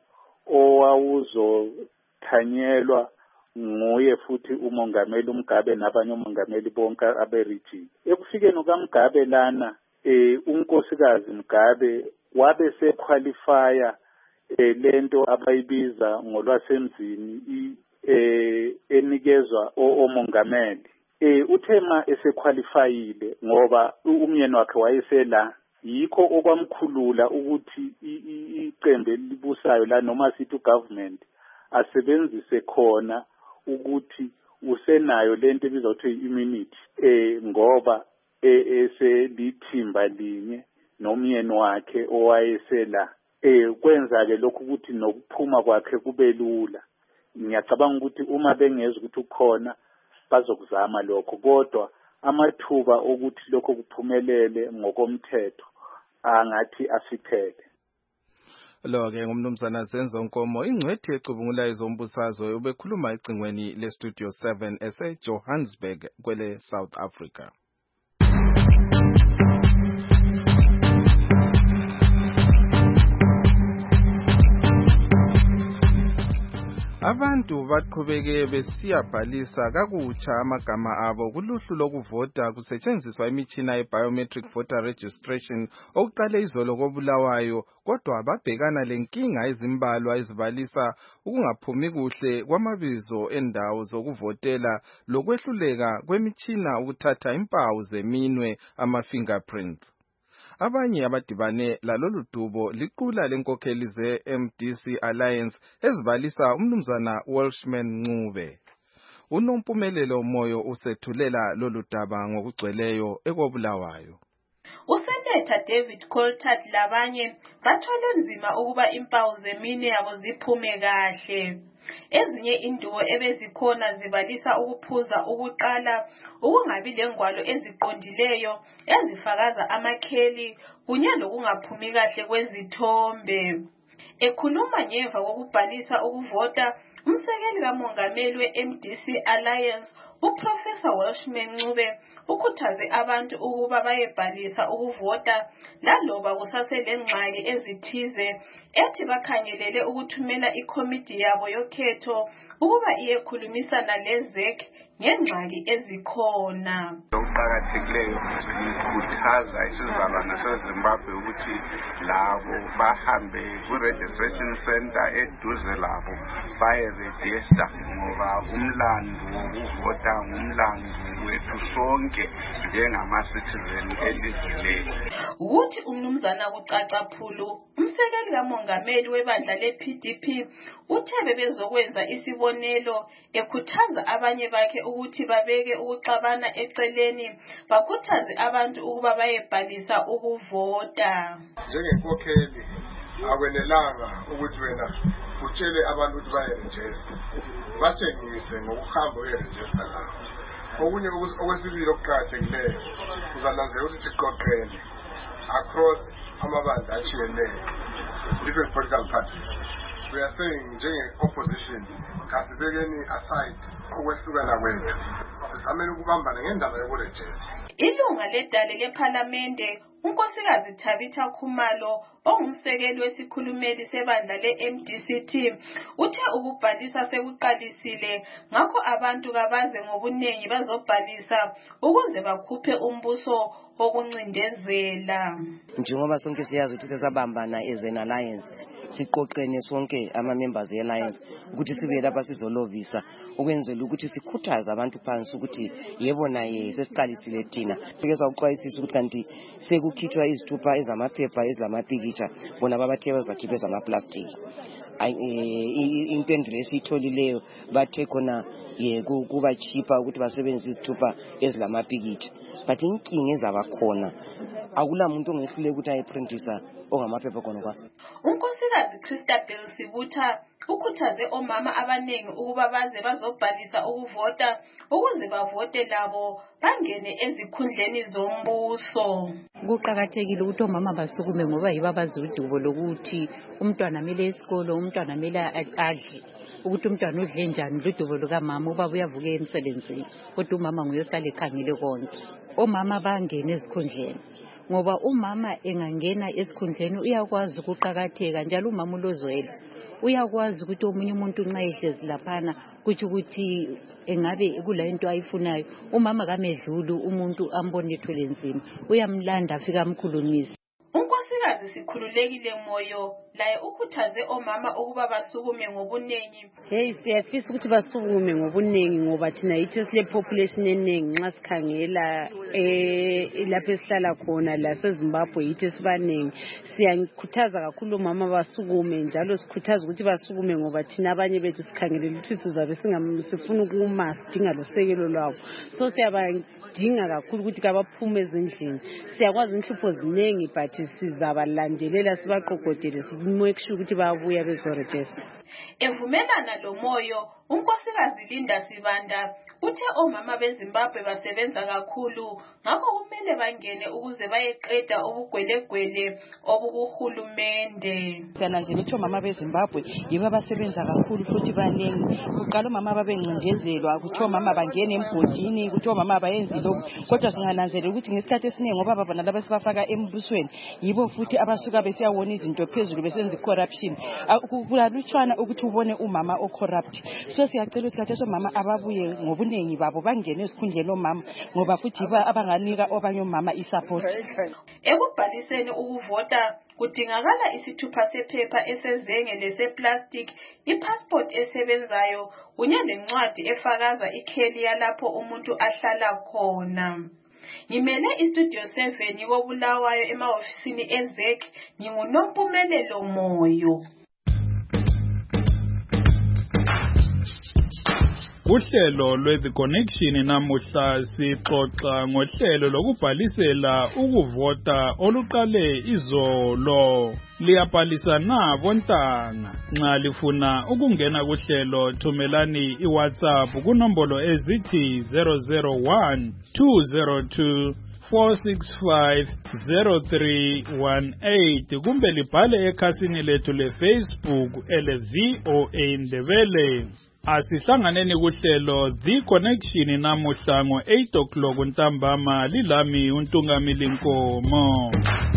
owawuzothanyelwa nguye futhi umongameli uMugabe nabanye umongameli bonke aberegion. Ekufikeni kaMugabe lana unkosikazi Mugabe wabe sequalifya lento abayibiza ngolwasemzini enikezwa omongameli uthema esequalifyile ngoba umyeni wakhe wayesela yikho okwamkhulula ukuthi iqembu elibusayo la noma sithi ugovernment asebenzise khona ukuthi usenayo lento ebizwa ukuthi immunity ngoba eselithimba linye nomyeni wakhe owayesela kwenza ke lokhu ukuthi nokuphuma kwakhe kube lula. Ngiyacabanga ukuthi uma bengezwe ukuthi ukhona bazokuzama lokho, kodwa amathuba okuthi lokho kuphumelele ngokomthetho angathi asiphele. Lo-ke ngumnumzana Zenzo Nkomo, ingcwethi ecubungulayo zombusazwe, ubekhuluma ecingweni leStudio 7 ese-Johannesburg kwele South Africa. Abantu baqhubeke besiyabhalisa kakutsha amagama abo kuluhlu lokuvota kusetshenziswa imitshina ye-biometric voter registration okuqale izolo koBulawayo, kodwa babhekana lenkinga ezimbalwa ezibalisa ukungaphumi kuhle kwamabizo endawo zokuvotela lokwehluleka kwemitshina ukuthatha impawu zeminwe ama-fingerprints. Abanye abadibane lalolu dubo liqula lenkokheli ze-MDC Alliance ezibalisa umnumzana Welshman Ncube. Unompumelelo Moyo usethulela lolu daba ngokugcweleyo ekoBulawayo. Usenetha David Coltart labanye bathole nzima ukuba impawu zemine yabo ziphume kahle. Ezinye indubo ebezikhona zibalisa ukuphuza ukuqala, ukungabi lengwalo eziqondileyo ezifakaza amakheli kunye nokungaphumi kahle kwezithombe. Ekhuluma ngemva kokubhalisa ukuvota, umsekeli kamongameli we-MDC Alliance uProfessor Welshman Ncube ukhuthaze abantu ukuba bayebhalisa ukuvota laloba kusaselengxaki ezithize, ethi bakhangelele ukuthumela ikomiti yabo yokhetho ukuba iyekhulumisana leZEC ngengxaki ezikhona. Okuqakathekileyo sikhuthaza isizalwane seZimbabwe ukuthi labo bahambe ku-registration center eduze labo baye-register ngoba umlandu wokuvota ngumlandu wethu sonke njengama-citizen elizweni. Ukuthi umnumzana kucacaphulu, umsekeli kamongameli webandla le-PDP uthe bebezokwenza isibonelo ekhuthaza abanye bakhe ukuthi babeke ukuxabana eceleni bakhuthaze abantu ukuba bayebhalisa ukuvota. Njengenkokheli akwenelanga ukuthi wena utshele abantu ukuthi bayerejista, batshengise ngokuhamba uyerejista nabo. Okunye okwesibili okuqakathekileyo uzananzela ukuthi siqoqene across amabandla atshiyeneyo, different political parties. We are saying njenge-opposition kasibekeni aside ukwehlukana kwethu, sisamele ukubambana ngendaba yokurejista. Ilunga ledale lephalamende unkosikazi Tabitha Khumalo ongumsekeli wesikhulumeli sebandla le-MDCT uthe ukubhalisa sekuqalisile, ngakho abantu kabaze ngobunengi bazobhalisa ukuze bakhuphe umbuso wokuncindezela. Njengoba sonke siyazi ukuthi sesabambana as an alliance, siqoqene sonke ama-members e-alliance ukuthi sibe lapha sizolovisa ukwenzela ukuthi sikhuthaze abantu phansi ukuthi yebo naye sesiqalisile thina. Sike sawuxwayisisa ukuthi kanti sekukhitshwa izithupha ezamaphepha ezilamapikitsha bona babathe bazakhipha ezamaplastiki. Impendulo esiyitholileyo bathe khona kuba cheaper ukuthi basebenzise izithupha ezilamapikitsha, but inkinga ezabakhona akula muntu ongehlule ukuthi ayiprintisa ongamaphepha khona kwa. Unkosikazi Christabel Sibutha ukhuthaze omama abanengi ukuba baze bazobhalisa ukuvota ukuze bavote labo bangene ezikhundleni zombuso. Kuqakathekile ukuthi omama basukume ngoba yibo abazi udubo lokuthi umntwana amele esikolo, umntwana amele adle, ukuthi umntwana udle njani, ludubo lukamama ubaba uyavuka emsebenzini kodwa umama nguye osale ekhangele konke. Omama bangene ezikhundleni ngoba umama engangena esikhundleni uyakwazi ukuqakatheka, njalo umama ulozwela uyakwazi ukuthi omunye umuntu nxa ehlezi laphana kuthi ukuthi engabe kula into ayifunayo umama kamedlulu umuntu ambone ethwele nzima uyamlanda afika amkhulumisa. Unkosikazi Zikhululekile Moyo laye ukhuthaze omama ukuba basukume ngobunengi. Hey, siyafisa ukuthi basukume ngobunengi ngoba thina yithi sile population eningi nxa sikhangela lapho esihlala khona la seZimbabwe yithi sibanengi. Siyakhuthaza kakhulu omama basukume njalo sikhuthaza ukuthi basukume ngoba thina abanye bethu sikhangelela ukuthi sizabe sifuna ukuma sidinga losekelo lwabo. So siyabadinga kakhulu ukuthi kabaphume ezindlini. Siyakwazi inhlupho ziningi but sizabalandelela sibaqoqodele simake sure ukuthi bayabuya bezoregister. Evumelana lo Moyo, unkosikazi Linda Sibanda uthe omama beZimbabwe basebenza kakhulu ngakho kumele bangene ukuze bayeqeda ubugwelegwele obukuhulumende. Kana nje bethu omama beZimbabwe yibo abasebenza kakhulu futhi baningi. Kuqala omama babengcindezelwa ukuthi omama bangene emgodini ukuthi omama bayenze lokho, kodwa singananzelela ukuthi ngesikhathi esiningi ngoba baba nalabo sibafaka embusweni yibo futhi abasuka besiyawona izinto phezulu besenza corruption. Kulalutshwana ukuthi ubone umama ocorrupt. So siyacela ukuthi kathi omama ababuye ngobunengi babo bangene esikhundleni omama ngoba futhi abanganika abanye omama isupport. Ekubhaliseni ukuvota kudingakala isithupha sephepha esezenge leseplastic, ipassport esebenzayo kunye lencwadi efakaza ikheli yalapho umuntu ahlala khona. Ngimele istudio 7 koBulawayo emahofisini eZEC, nginguNompumelelo Moyo. Uhlelo lwe-The Connection namuhla sixoxa ngohlelo lokubhalisela ukuvota oluqale izolo. Liyabhalisa na bontanga? Nxa lifuna ukungena kuhlelo thumelani iWhatsApp kunombolo ezithi 001 202 4650318 kumbe libhale ekhasini lethu leFacebook ele-VOA Ndebele. Asihlanganeni kuhlelo The Connection namuhla ngo-8 o'clock ntambama. Lilami uNtungamili Nkomo.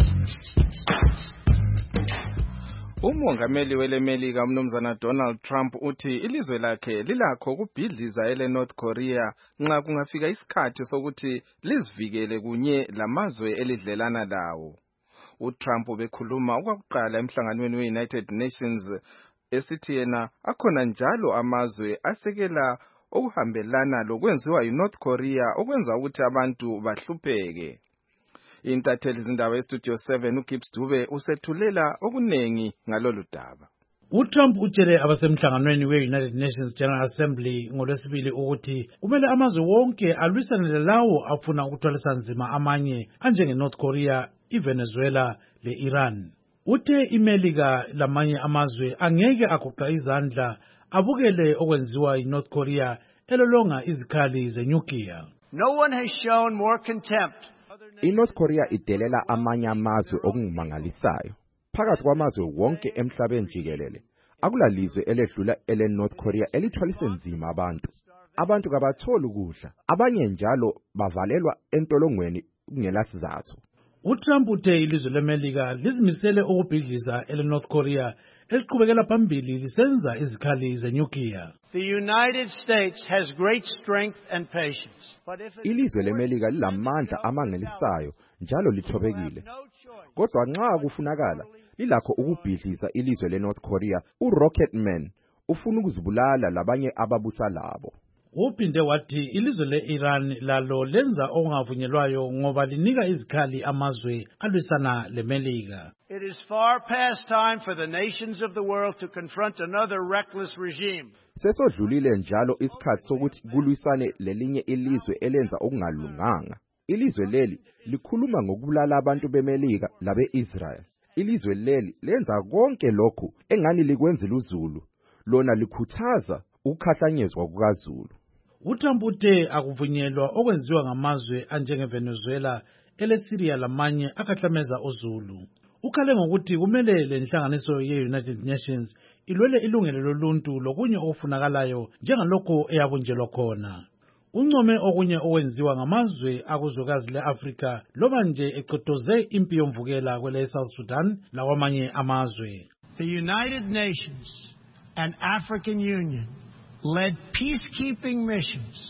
Umongameli welemelika umnumzana Donald Trump uthi ilizwe lakhe lilakho ukubhidliza ele-North Korea nxa kungafika isikhathi sokuthi lizivikele kunye lamazwe elidlelana lawo. UTrump bekhuluma okwakuqala emhlanganweni we-United Nations esithi yena akhona njalo amazwe asekela okuhambelana lokwenziwa yiNorth Korea okwenza ukuthi abantu bahlupheke. Intatheli zindaba estudio 7 uGibbs Dube usethulela okunengi ngalolu daba. UTrump utshele abasemhlanganweni we-United Nations General Assembly ngolwesibili ukuthi kumele amazwe wonke alwisane lawo afuna ukuthwalisa nzima amanye anjenge-North Korea, iVenezuela le-Iran. Uthe iMelika lamanye amazwe angeke agoqa izandla abukele okwenziwa yiNorth Korea elolonga izikhali zenyukliya. No one has shown more contempt. INorth Korea idelela amanye amazwe okungumangalisayo. Phakathi kwamazwe wonke emhlabeni jikelele, akulalizwe eledlula ele-North Korea elithwalise nzima abantu. Abantu kabatholi ukudla, abanye njalo bavalelwa entolongweni kungela sizathu. UTrump uthe ilizwe leMelika lizimisele ukubhidliza ele-North Korea eliqhubekela phambili lisenza izikhali zenyukliya. The United States has great strength and patience. Ilizwe leMelika lilamandla amangalisayo njalo lithobekile. Kodwa nxa kufunakala lilakho ukubhidliza ilizwe leNorth Korea. uRocketman ufuna ukuzibulala labanye ababusa labo. Uphinde wathi ilizwe le-Iran lalo lenza okungavunyelwayo ngoba linika izikhali amazwe alwisana leMelika. It is far past time for the nations of the world to confront another reckless regime. Sesodlulile njalo isikhathi sokuthi kulwisane lelinye ilizwe elenza okungalunganga. Ilizwe leli likhuluma ngokubulala abantu beMelika labe-Israel. Ilizwe leli lenza konke lokhu engani likwenzela uZulu. Lona likhuthaza ukukhahlanyezwa kukaZulu. UTrump uthe akuvunyelwa okwenziwa ngamazwe anjengeVenezuela, ele-Syria lamanye akhahlameza uZulu. Ukhale ngokuthi kumele lenhlanganiso ye-United Nations ilwele ilungelo loluntu lokunye okufunakalayo njengalokho eyabunjelwa khona. Uncome okunye okwenziwa ngamazwe akuzwekazi le-Afrika loba nje ecotoze impi yomvukela kwele-South Sudan lawamanye amazwe. The United Nations and African Union led peacekeeping missions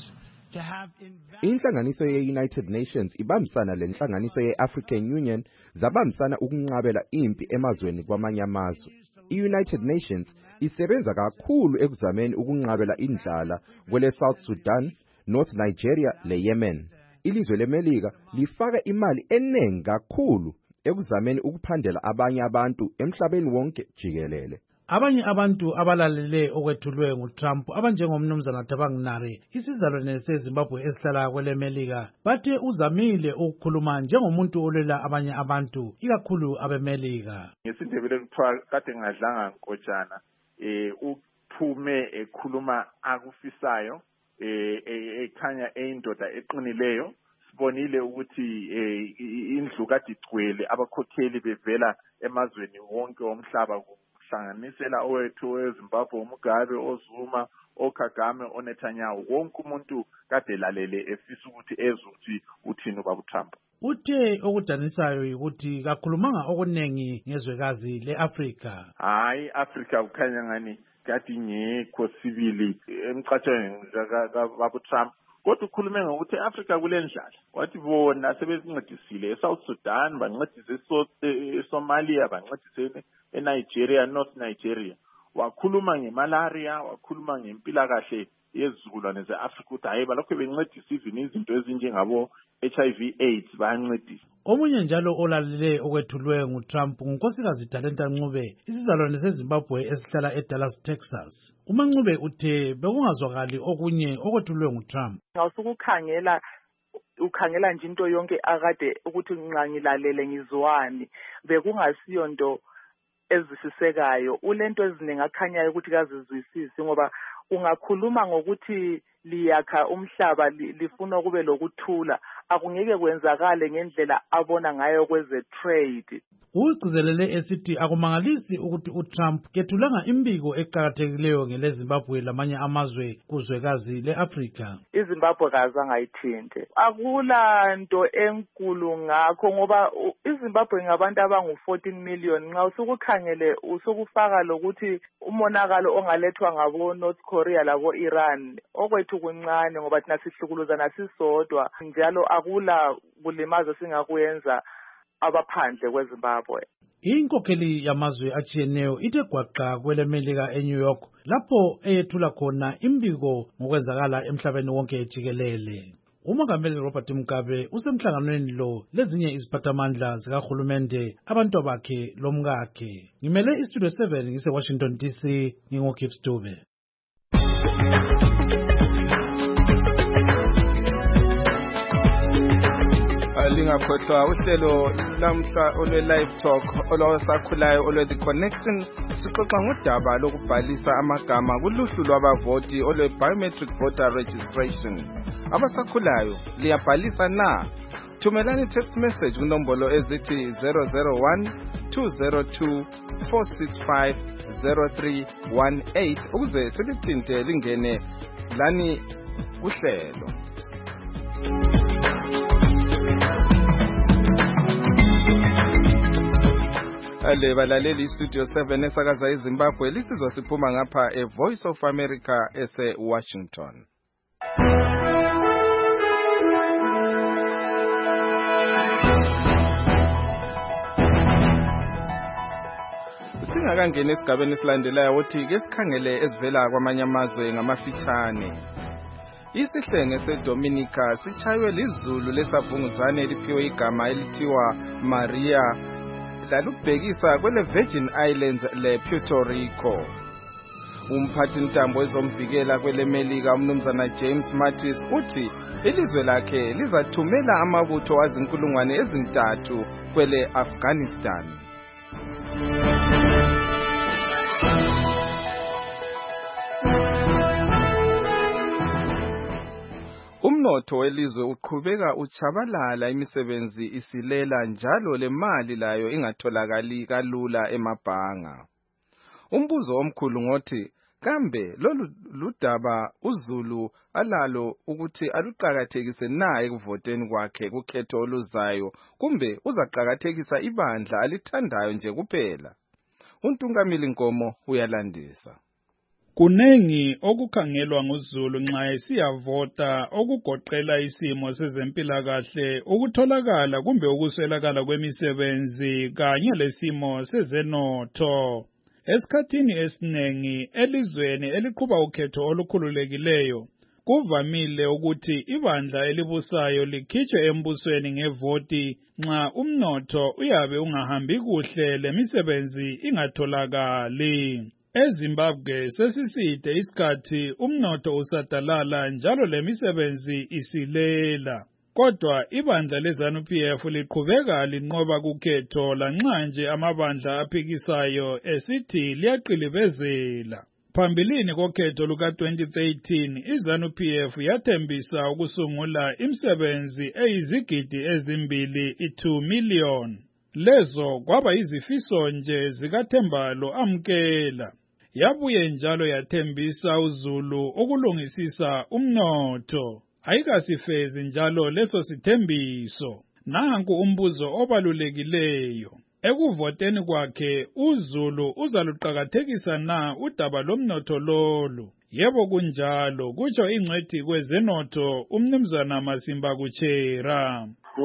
to have inhlanganiso ye-United Nations ibambisana lenhlanganiso ye-African Union zabambisana ukunqabela impi emazweni kwamanye amazwe. I-United Nations isebenza kakhulu ekuzameni ukunqabela indlala kwele South Sudan, North Nigeria le-Yemen. Ilizwe leMelika lifaka imali eningi kakhulu ekuzameni ukuphandela abanye abantu emhlabeni wonke jikelele. Abanye abantu abalalele okwethulwe nguTrump abanjengomnumzana Thabang Nare isizalwane seZimbabwe esihlala kweleMelika bathe uzamile ukukhuluma njengomuntu olwela abanye abantu ikakhulu abeMelika. Ngesindebele kuthiwa kade ngadlanga nkotshana uphume ekhuluma akufisayo ekhanya eyindoda eqinileyo. Sibonile ukuthi indlu kade igcwele abakhokheli bevela emazweni wonke omhlaba hlanganisela owethu weZimbabwe uMugabe, oZuma, oKagame, oNetanyahu, wonke umuntu kade lalele efisa ukuthi ezwe ukuthi uthini ubaba Trump. Uthe okudanisayo ukuthi kakhulumanga okunengi ngezwekazi leAfrika. Hayi, Africa kukhanya ngani kade ingekho sibili emcatshweni kababa Trump. Kodwa ukhulume ngokuthi eAfrika kulendlala. Wathi bona sebezincedisile eSouth Sudan, bancedise eSomalia, bancedise eNigeria, North Nigeria. Wakhuluma ngemalaria, wakhuluma ngempilakahle yezizukulwane zeAfrika ukuthi hayi balokho bencedisa izinto ezinjengabo HIV AIDS bayancedisa. Omunye njalo olalele okwethulwe nguTrump ngunkosikazi Talenta Ncube isizalwane seZimbabwe esihlala eDallas, Texas. uMancube uthe bekungazwakali okunye okwethulwe nguTrump. Ngasukukhangela ukhangela nje into yonke akade ukuthi nqa ngilalele ngizwani bekungasiyo nto ezisisekayo ulento eziningi akhanyayo ukuthi kazizwisisi ngoba ungakhuluma ngokuthi liyakha umhlaba lifuna kube lokuthula akungeke kwenzakale ngendlela abona ngayo kweze trade. Ugcizelele esithi akumangalisi ukuthi uTrump kethulanga imbiko eqhakathekileyo ngeleZimbabwe lamanye amazwe kuzwekazi leAfrika. iZimbabwe kazangayithinte akula nto enkulu ngakho ngoba iZimbabwe ngabantu abangu-14 million nxa usukukhangele usukufaka lokuthi umonakalo ongalethwa ngabo North Korea labo Iran okwethu kuncane ngoba thina sihlukuluzana sisodwa njalo akula kulimaza singakuyenza abaphandle kweZimbabwe. Inkokheli yamazwe achiyeneyo ithe gwaqa kweleMelika eNew York lapho eyethula khona imbiko ngokwenzakala emhlabeni wonke jikelele. uMongameli Robert Mugabe usemhlanganweni lo lezinye iziphathamandla zikahulumende abantu bakhe lomkakhe. Ngimele iStudio 7 ngise-Washington DC ngingoKips Dube. Lingakhohlwa uhlelo lamhla olwe-Live Talk olwasakhulayo olwe-The Connection sixoxa ngodaba lokubhalisa amagama kuluhlu lwabavoti olwe-Biometric Voter Registration. Abasakhulayo liyabhalisa na? Thumelani text message kunombolo ezithi 001-202-465-0318 ukuze silithinte lingene lani kuhlelo. Ale balaleli iStudio 7 esakaza eZimbabwe lisizwa siphuma ngapha eVoice of America ese-Washington. Singakangena esigabeni esilandelayo wothi ke sikhangele ezivela kwamanye amazwe ngamafitshane. Isihlenge seDominica sichaywe lizulu lesabhunguzane eliphiwe igama elithiwa Maria lalubhekisa kwele Virgin Islands lePuerto Rico. Umphathi ntambo ezomvikela kweleMelika umnumzana James Mattis uthi ilizwe lakhe lizathumela amabutho azinkulungwane ezintathu kwele Afghanistan. Umnotho welizwe uqhubeka uchabalala imisebenzi isilela njalo lemali layo ingatholakali kalula emabhanga. Umbuzo omkhulu ngothi kambe lolu ludaba uZulu alalo ukuthi aluqhakathekise na ekuvoteni kwakhe kukhetho oluzayo kumbe uzaqhakathekisa ibandla alithandayo nje kuphela. uNtungamili Nkomo uyalandisa. Kunengi okukhangelwa nguZulu nxa esiyavota okugoqela isimo sezempilakahle, ukutholakala kumbe ukuswelakala kwemisebenzi kanye lesimo sezenotho. Esikhathini esinengi elizweni eliqhuba ukhetho olukhululekileyo, kuvamile ukuthi ibandla elibusayo likhitshwe embusweni ngevoti nxa umnotho uyabe ungahambi kuhle lemisebenzi ingatholakali. EZimbabwe sesiside isikhathi umnotho usadalala njalo lemisebenzi isilela. Kodwa ibandla leZANU-PF liqhubeka linqoba kukhetho lanxa nje amabandla aphikisayo esithi liyaqilibezela. Phambilini kokhetho luka-2013, iZANU-PF yathembisa ukusungula imisebenzi eyizigidi ezimbili, 2 million. Lezo kwaba izifiso nje zikaThembalo amkela. Yabuye njalo yathembisa uZulu ukulungisisa umnotho. Ayikasifezi njalo leso sithembiso. Nanku umbuzo obalulekileyo. Ekuvoteni kwakhe uZulu uzaluqakathekisa na udaba lomnotho lolu? Yebo kunjalo, kutsho ingcwethi kwezenotho uMnumzana Masimba Kuchera.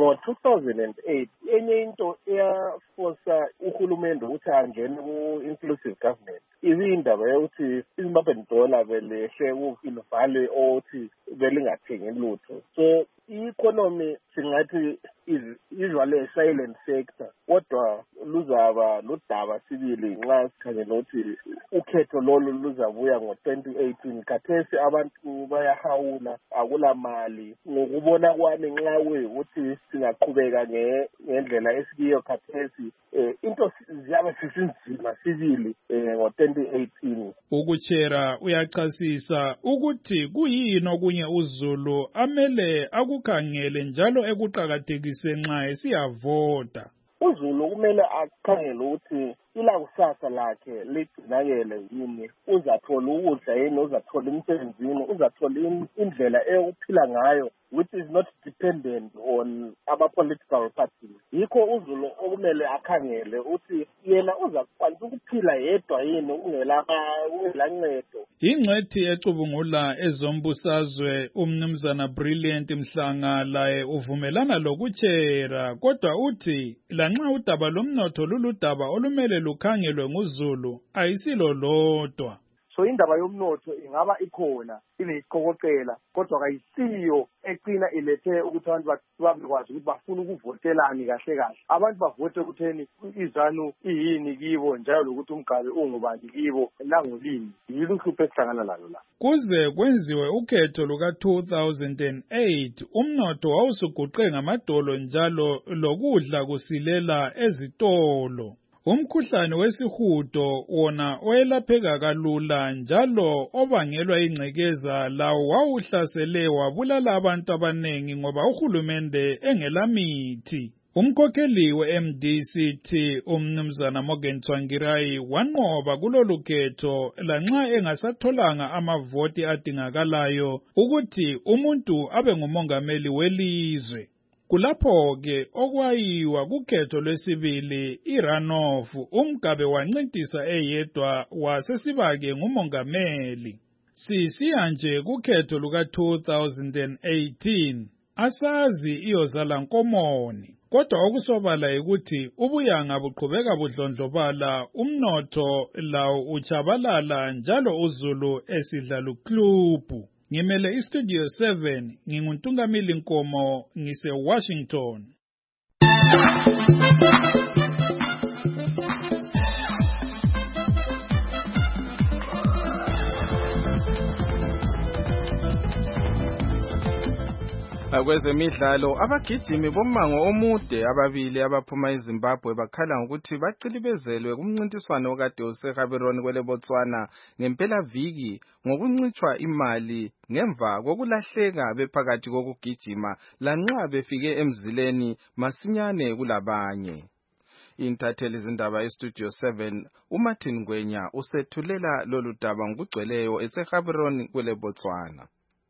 Ngo-2008 enye into eyafosa uhulumende ukuthi angene ku-inclusive government izindaba yokuthi iZimbabwean dollar belehle ku-value othi belingathengi lutho. So i-economy singathi usually a silent sector, kodwa luzaba nodaba sibili nxa sikhangela ukuthi ukhetho lolu luzabuya ngo-2018. Khathesi abantu bayahawula, akula mali. Ngokubona kwami nxa kuyikuthi singaqhubeka ngendlela esikiyo khathesi, into ziyabe sisinzima sibili ngo-2018. Ukuchera uyachasisa ukuthi kuyini okunye uZulu amele akukhangele njalo ekuqakathekise nxa esiyavota. uZulu kumele akhangele ukuthi ilakusasa lakhe ligcinakele yini, uzathola ukudla yini, uzathola imisebenzi yini, uzathola indlela eyokuphila ngayo which is not dependent on ama-political parties. Yikho uZulu okumele akhangele ukuthi yena uzakwanisa ukuphila yedwa yini ungela ncedo. Ingcwethi ecubungula ezombusazwe uMnumzana Brilliant Mhlanga laye uvumelana lokuchera, kodwa uthi lanxa udaba lomnotho luludaba olumele lukhangelwe nguZulu ayisilo lodwa. So indaba yomnotho ingaba ikhona ineyiqokoqela, kodwa kayisiyo egcina ilethe ukuthi abantu babekwazi ukuthi bafuna ukuvotelani kahle kahle. Abantu bavote ukutheni iZANU iyini kibo njalo lokuthi umgabe ungubani kibo langolini. Yilo uhlupho esihlangana lalo la. Kuze kwenziwe ukhetho luka-2008, umnotho wawusuguqe ngamadolo njalo lokudla kusilela ezitolo. Umkhuhlane wesihudo wona oyelapheka kalula njalo obangelwa ingcekeza lawo wawuhlasele wabulala abantu abanengi ngoba uhulumende engelamithi. Umkhokheli we-MDCT uMnumzana Morgan Tsvangirai wanqoba kulolu khetho lanxa engasatholanga amavoti adingakalayo ukuthi umuntu abe ngumongameli welizwe. Kulapho-ke okwayiwa kukhetho lwesibili iRunoff, umgabe wancintisa eyedwa wasesiba-ke ngumongameli. Sisiya nje kukhetho luka-2018, asazi iyozala nkomoni. Kodwa okusobala yikuthi ubuyanga buqhubeka budlondlobala, umnotho lawo uchabalala njalo uZulu esidla luklubhu. Ngimele iStudio 7, nginguNtungamili Nkomo, ngise-Washington. Kwezemidlalo, abagijimi bomango omude ababili abaphuma eZimbabwe bakhala ngokuthi baqilibezelwe kumncintiswano okade useGaborone kwele Botswana ngempela viki ngokuncitshwa imali ngemva kokulahleka bephakathi kokugijima lanxa befike emzileni masinyane kulabanye. Intatheli zindaba eStudio 7 uMartin Ngwenya usethulela lolu daba ngokugcweleyo eseGaborone kwele Botswana.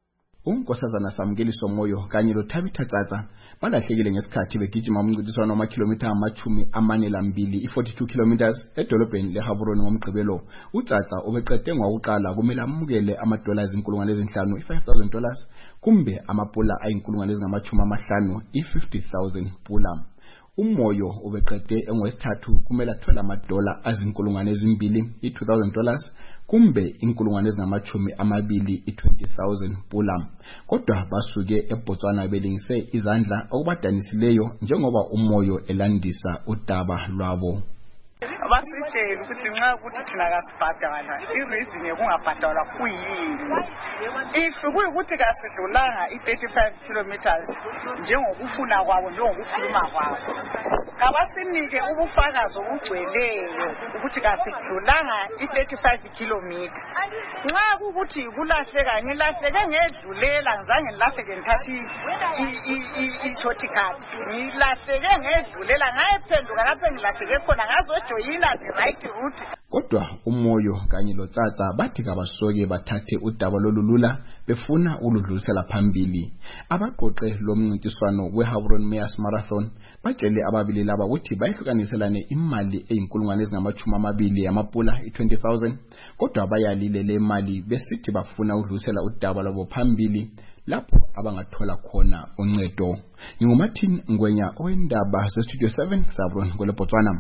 unkosazana Samukeliso Moyo kanye loThabitha Tsatsa balahlekile ngesikhathi begijima umncintiswano wamakhilomitha ama42 i42 kilometers edolobheni leHaburoni ngomgqibelo. uTsatsa ubeqede ngokuqala kumele amukele $5,000 $5,000 kumbe amapula $50,000 i50,000 pula. Umoyo ubeqede engwesithathu kumele athola $2,000 i$2,000 kumbe $20,000 i20,000 pula. Kodwa basuke eBotswana belingise izandla okubadanisileyo njengoba Umoyo elandisa udaba lwabo. Basitshela ukuthi nxa ukuthi thina kasibhadala ireason yokungabhadalwa kuyini. If kuyikuthi kasidlulanga i35 kilometers njengokufuna kwabo njengokukhuluma kwabo, kabasinike ubufakazi obugcweleyo ukuthi kasidlulanga i35 kilometers. Nxa ukuthi kulahleka ngilahleke ngedlulela ngizange nilahleke ngithathi i-shortcut. Ngilahleke ngedlulela ngayephenduka lapho ngilahleke khona ngazojoyina the right route. Kodwa Umoyo kanye loTsatsa bathi kabasoke bathathe udaba lolulula befuna uludlulisela phambili. Abaqoqe lomncintiswano weHaburoni Mayors Marathon batshele ababili laba ukuthi bayihlukaniselane imali $20,000 yamapula i20,000 kodwa bayalile le mali besithi bafuna udlulisela udaba lwabo phambili lapho abangathola khona uncedo. NginguMartin Ngwenya owendaba seStudio 7 Sabron kweLeBotswana.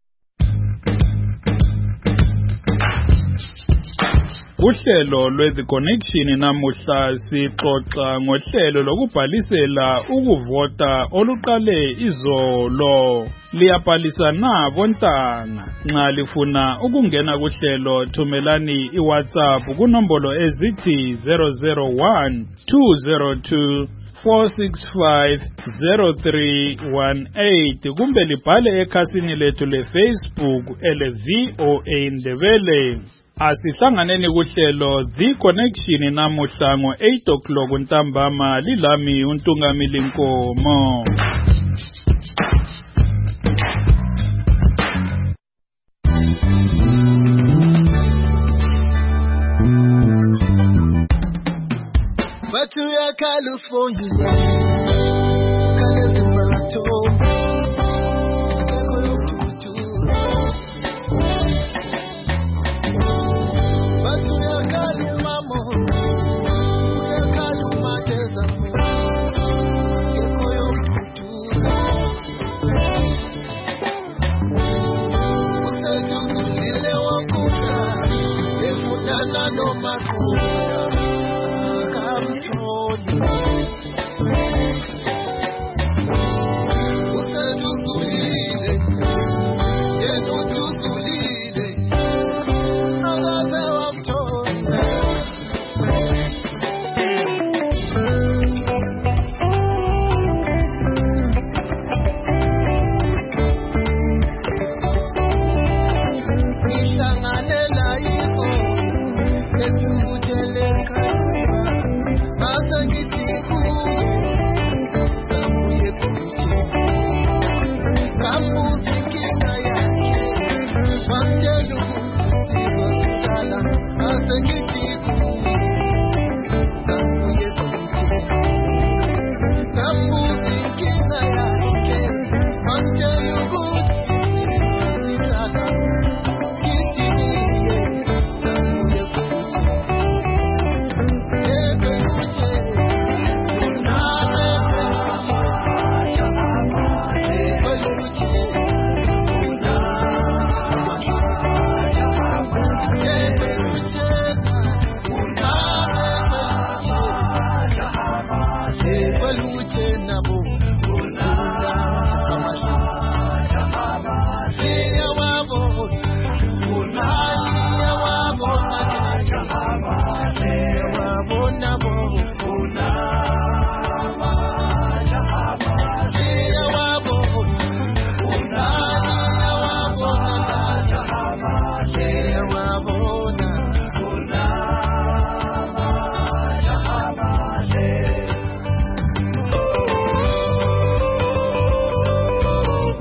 Uhlelo lweThe Connection namuhla sixoxa ngohlelo lokubhalisela ukuvota oluqale izolo. Liyabhalisa na bontanga? Nxa lifuna ukungena kuhlelo thumelani iWhatsApp kunombolo ezithi 001 202 4650318 kumbe libhale ekhasini lethu leFacebook ele-VOA Ndebele. Asihlanganeni kuhlelo The Connection namuhla ngo-8 o'clock ntambama lilami uNtungamili Nkomo. Batu ya California, California.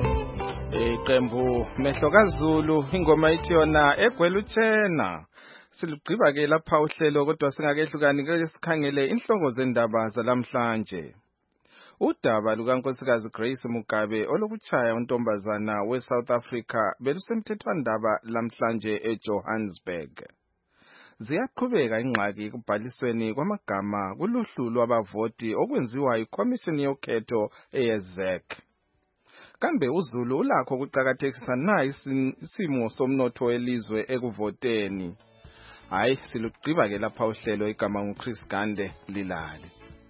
Mehlo kaZulu ingoma ithi yona egwela utshena Silugqiba ke lapha uhlelo kodwa singakehlukani ke sikhangele inhloko zendaba zalamhlanje. Udaba lukaNkosikazi Grace Mugabe olokuchaya untombazana weSouth Africa belusemthethwandaba lamhlanje eJohannesburg. Ziyaqhubeka ingxaki kubhalisweni kwamagama kuluhlu lwabavoti okwenziwa iCommission yokhetho eYezek. Kambe uZulu ulakho ukuqhakathekisa na isimo somnotho welizwe ekuvoteni. Hayi silugqiba ke lapha uhlelo igama nguChris Gande lilali.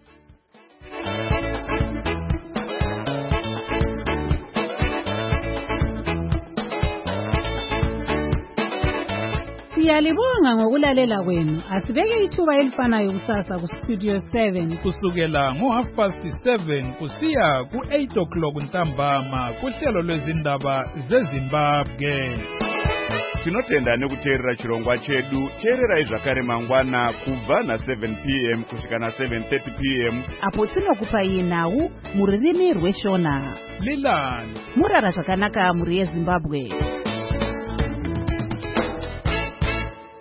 Siyalibonga ngokulalela kwenu. Asibeke ithuba elifanayo kusasa ku Studio 7 kusukela ngo7:30 kusiya ku8 ntambama kuhlelo lwezindaba zeZimbabwe. Tinotenda nekuteerera chirongwa chedu. Teererai zvakare mangwana kubva na7 p.m. kusvika na7:30 p.m. apo tinokupai nhau mururimi rweShona. Lilani murara zvakanaka muri yeZimbabwe.